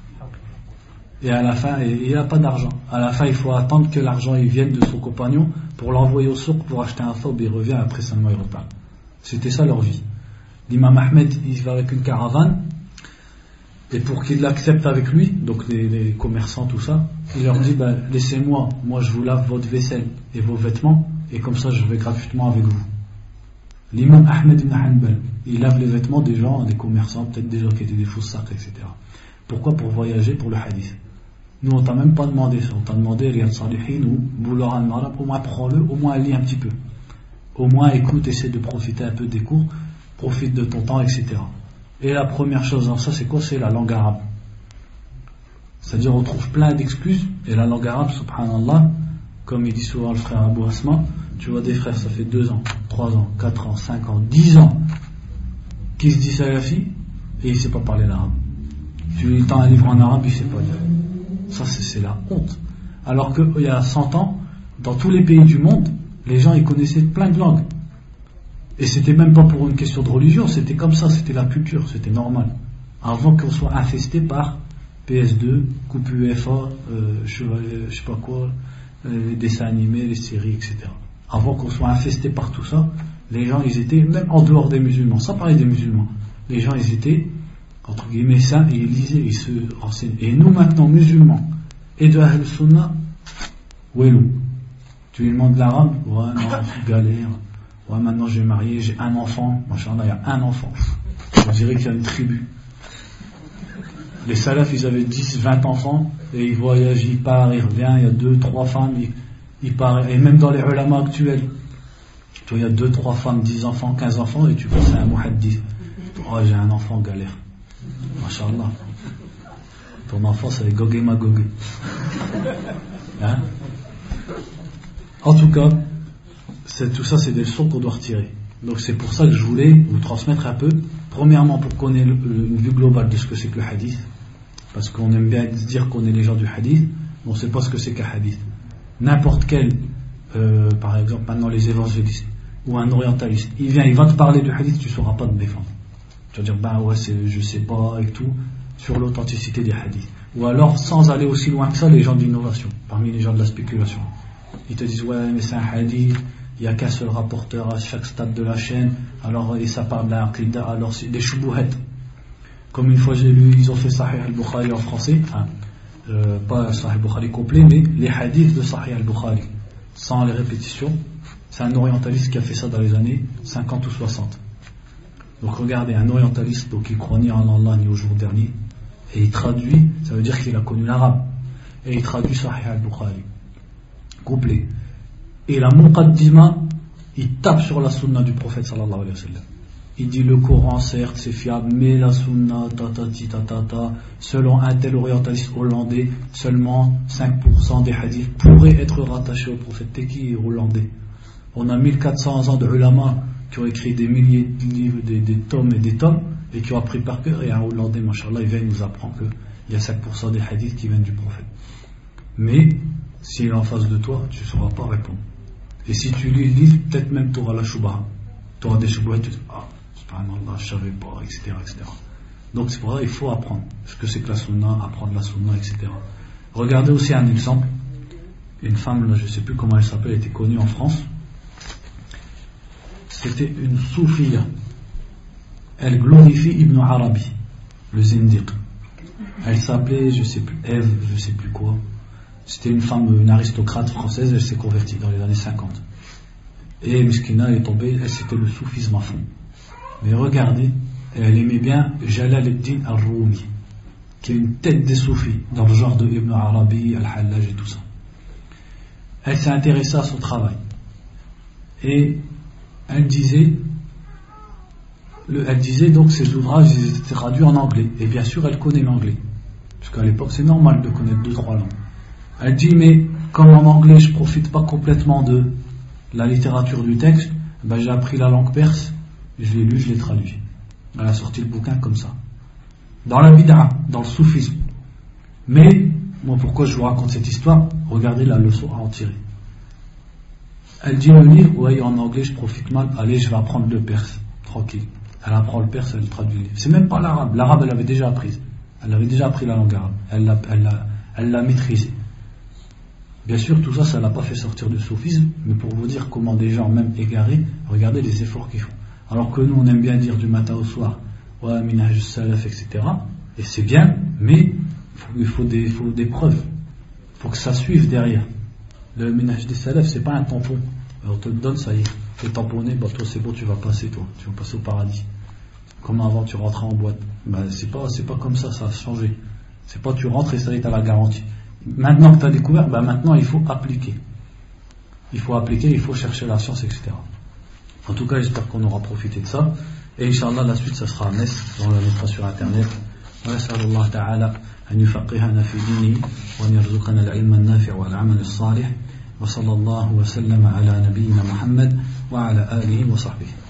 Et à la fin, il n'a pas d'argent. À la fin, il faut attendre que l'argent il vienne de son compagnon pour l'envoyer au souk pour acheter un thawb, il revient, après seulement il repart. C'était ça leur vie. L'imam Ahmed, il va avec une caravane. Et pour qu'ils l'acceptent avec lui, donc les, les commerçants, tout ça, il leur dit ben, laissez-moi, moi je vous lave votre vaisselle et vos vêtements, et comme ça je vais gratuitement avec vous. L'imam Ahmed ibn Hanbal, il lave les vêtements des gens, des commerçants, peut-être des gens qui étaient des faux sacs, et cetera. Pourquoi? Pour voyager, pour le hadith. Nous on t'a même pas demandé ça, on t'a demandé Riyad Salihin ou Boulough al-Maram, au moins prends-le, au moins lis un petit peu. Au moins écoute, essaie de profiter un peu des cours, profite de ton temps, et cetera. Et la première chose dans ça, c'est quoi? C'est la langue arabe. C'est-à-dire, on trouve plein d'excuses, et la langue arabe, subhanallah, comme il dit souvent le frère Abou Asma, tu vois des frères, ça fait deux ans, trois ans, quatre ans, cinq ans, dix ans, qui se dit salafi, et il ne sait pas parler l'arabe. Tu lui tends un livre en arabe, il ne sait pas lire. Ça, c'est, c'est la honte. Alors qu'il y a cent ans, dans tous les pays du monde, les gens, ils connaissaient plein de langues. Et c'était même pas pour une question de religion, c'était comme ça, c'était la culture, c'était normal. Avant qu'on soit infesté par P S deux, Coupe U F A, euh, je, je sais pas quoi, euh, les dessins animés, les séries, et cetera. Avant qu'on soit infesté par tout ça, les gens, ils étaient, même en dehors des musulmans, sans parler des musulmans, les gens, ils étaient, entre guillemets, saints, et ils lisaient, ils se renseignaient. Et nous, maintenant, musulmans, et de Ahl Sunnah, où est l'eau? Tu lui demandes l'arabe? Ouais, non, c'est galère. Ouais, maintenant j'ai marié, j'ai un enfant. Machallah, il y a un enfant. On dirait qu'il y a une tribu. Les salafs, ils avaient dix, vingt enfants, et ils voyagent, ils partent, ils reviennent, il y a deux, trois femmes, ils, ils partent. Et même dans les ulama actuels, tu vois, il y a deux, trois femmes, dix enfants, quinze enfants, et tu vois, c'est un muhaddith. Oh, j'ai un enfant, galère. Machallah. Ton enfant, c'est Gog et Magog. Hein? En tout cas, c'est, tout ça, c'est des leçons qu'on doit retirer. Donc c'est pour ça que je voulais vous transmettre un peu. Premièrement, pour qu'on ait le, le, une vue globale de ce que c'est que le hadith. Parce qu'on aime bien dire qu'on est les gens du hadith, mais on ne sait pas ce que c'est qu'un hadith. N'importe quel, euh, par exemple, maintenant les évangélistes, ou un orientaliste, il vient, il va te parler du hadith, tu ne sauras pas te défendre. Tu vas dire, ben ouais, c'est, je sais pas, et tout, sur l'authenticité des hadiths. Ou alors, sans aller aussi loin que ça, les gens de l'innovation, parmi les gens de la spéculation. Ils te disent, ouais, mais c'est un hadith, il n'y a qu'un seul rapporteur à chaque stade de la chaîne, alors, et ça parle de la aqidah, alors c'est des shubuhat. Comme une fois j'ai lu, ils ont fait Sahih al-Bukhari en français, enfin, euh, pas Sahih al-Bukhari complet, mais les hadiths de Sahih al-Bukhari, sans les répétitions, c'est un orientaliste qui a fait ça dans les années cinquante ou soixante. Donc regardez, un orientaliste donc, qui croit ni en Allah ni au jour dernier, et il traduit, ça veut dire qu'il a connu l'arabe, et il traduit Sahih al-Bukhari complet. Et la Muqaddima, il tape sur la sunna du prophète sallallahu alayhi wa sallam. Il dit le Coran certes c'est fiable, mais la sunna tatati tatata, selon un tel orientaliste hollandais, seulement cinq pour cent des hadiths pourraient être rattachés au prophète. T'es qui hollandais? On a mille quatre cents ans de ulama qui ont écrit des milliers de livres, des, des tomes et des tomes, et qui ont appris par cœur, et un hollandais, mashallah, il vient et nous apprend qu'il y a cinq pour cent des hadiths qui viennent du prophète. Mais s'il est en face de toi, tu ne sauras pas répondre. Et si tu lis, lis peut-être même tu auras la shubha, tu auras des shubha, tu te dis ah, subhanallah, je savais pas, et cetera, et cetera. Donc c'est pour ça qu'il faut apprendre ce que c'est que la sunna, apprendre la sunna, et cetera. Regardez aussi un exemple, une femme, là, je ne sais plus comment elle s'appelle, elle était connue en France. C'était une soufia. Elle glorifie Ibn Arabi, le zindiq. Elle s'appelait, je sais plus, Ève, je sais plus quoi. C'était une femme, une aristocrate française, elle s'est convertie dans les années cinquante. Et Miskina, elle est tombée, elle c'était le soufisme à fond. Mais regardez, elle aimait bien Jalal ad-Din al-Rumi, qui est une tête des soufis, dans le genre de Ibn Arabi, Al-Hallaj et tout ça. Elle s'est intéressée à son travail. Et elle disait, le, elle disait donc ces ouvrages ils étaient traduits en anglais. Et bien sûr, elle connaît l'anglais. Parce qu'à l'époque, c'est normal de connaître deux, trois langues. Elle dit, mais comme en anglais, je ne profite pas complètement de la littérature du texte, ben, j'ai appris la langue perse, je l'ai lu, je l'ai traduit. Elle a sorti le bouquin comme ça. Dans la bid'a, dans le soufisme. Mais, moi, pourquoi je vous raconte cette histoire? Regardez la leçon à en tirer. Elle dit le livre, oui, en anglais, je profite mal, allez, je vais apprendre le perse, tranquille. Elle apprend le perse, elle traduit le livre. C'est même pas l'arabe, l'arabe, elle l'avait déjà apprise. Elle avait déjà appris la langue arabe, elle l'a, elle l'a, elle l'a maîtrisée. Bien sûr, tout ça, ça ne l'a pas fait sortir du soufisme, mais pour vous dire comment des gens, même égarés, regardez les efforts qu'ils font. Alors que nous, on aime bien dire du matin au soir, ouais, minhaj salaf, et cetera. Et c'est bien, mais il faut des, faut des preuves. Il faut que ça suive derrière. Le minhaj des salaf, c'est pas un tampon. Alors, on te le donne, ça y est. Tu es tamponné, bah toi c'est bon, tu vas passer, toi. Tu vas passer au paradis. Comme avant, tu rentrais en boîte. Bah, c'est pas, c'est pas comme ça, ça a changé. C'est pas tu rentres et ça y est, t'as la garantie. Maintenant que tu as découvert, bah maintenant il faut appliquer. Il faut appliquer, il faut chercher la science, et cetera. En tout cas, j'espère qu'on aura profité de ça. Et Inch'Allah, la suite, ça sera à Metz, on la mettra sur Internet. وأسأل الله تعالى أن يفقهنا في دينه وأن يرزقنا العلم النافع والعمل الصالح وصلى الله وسلم على نبينا محمد وعلى آله وصحبه.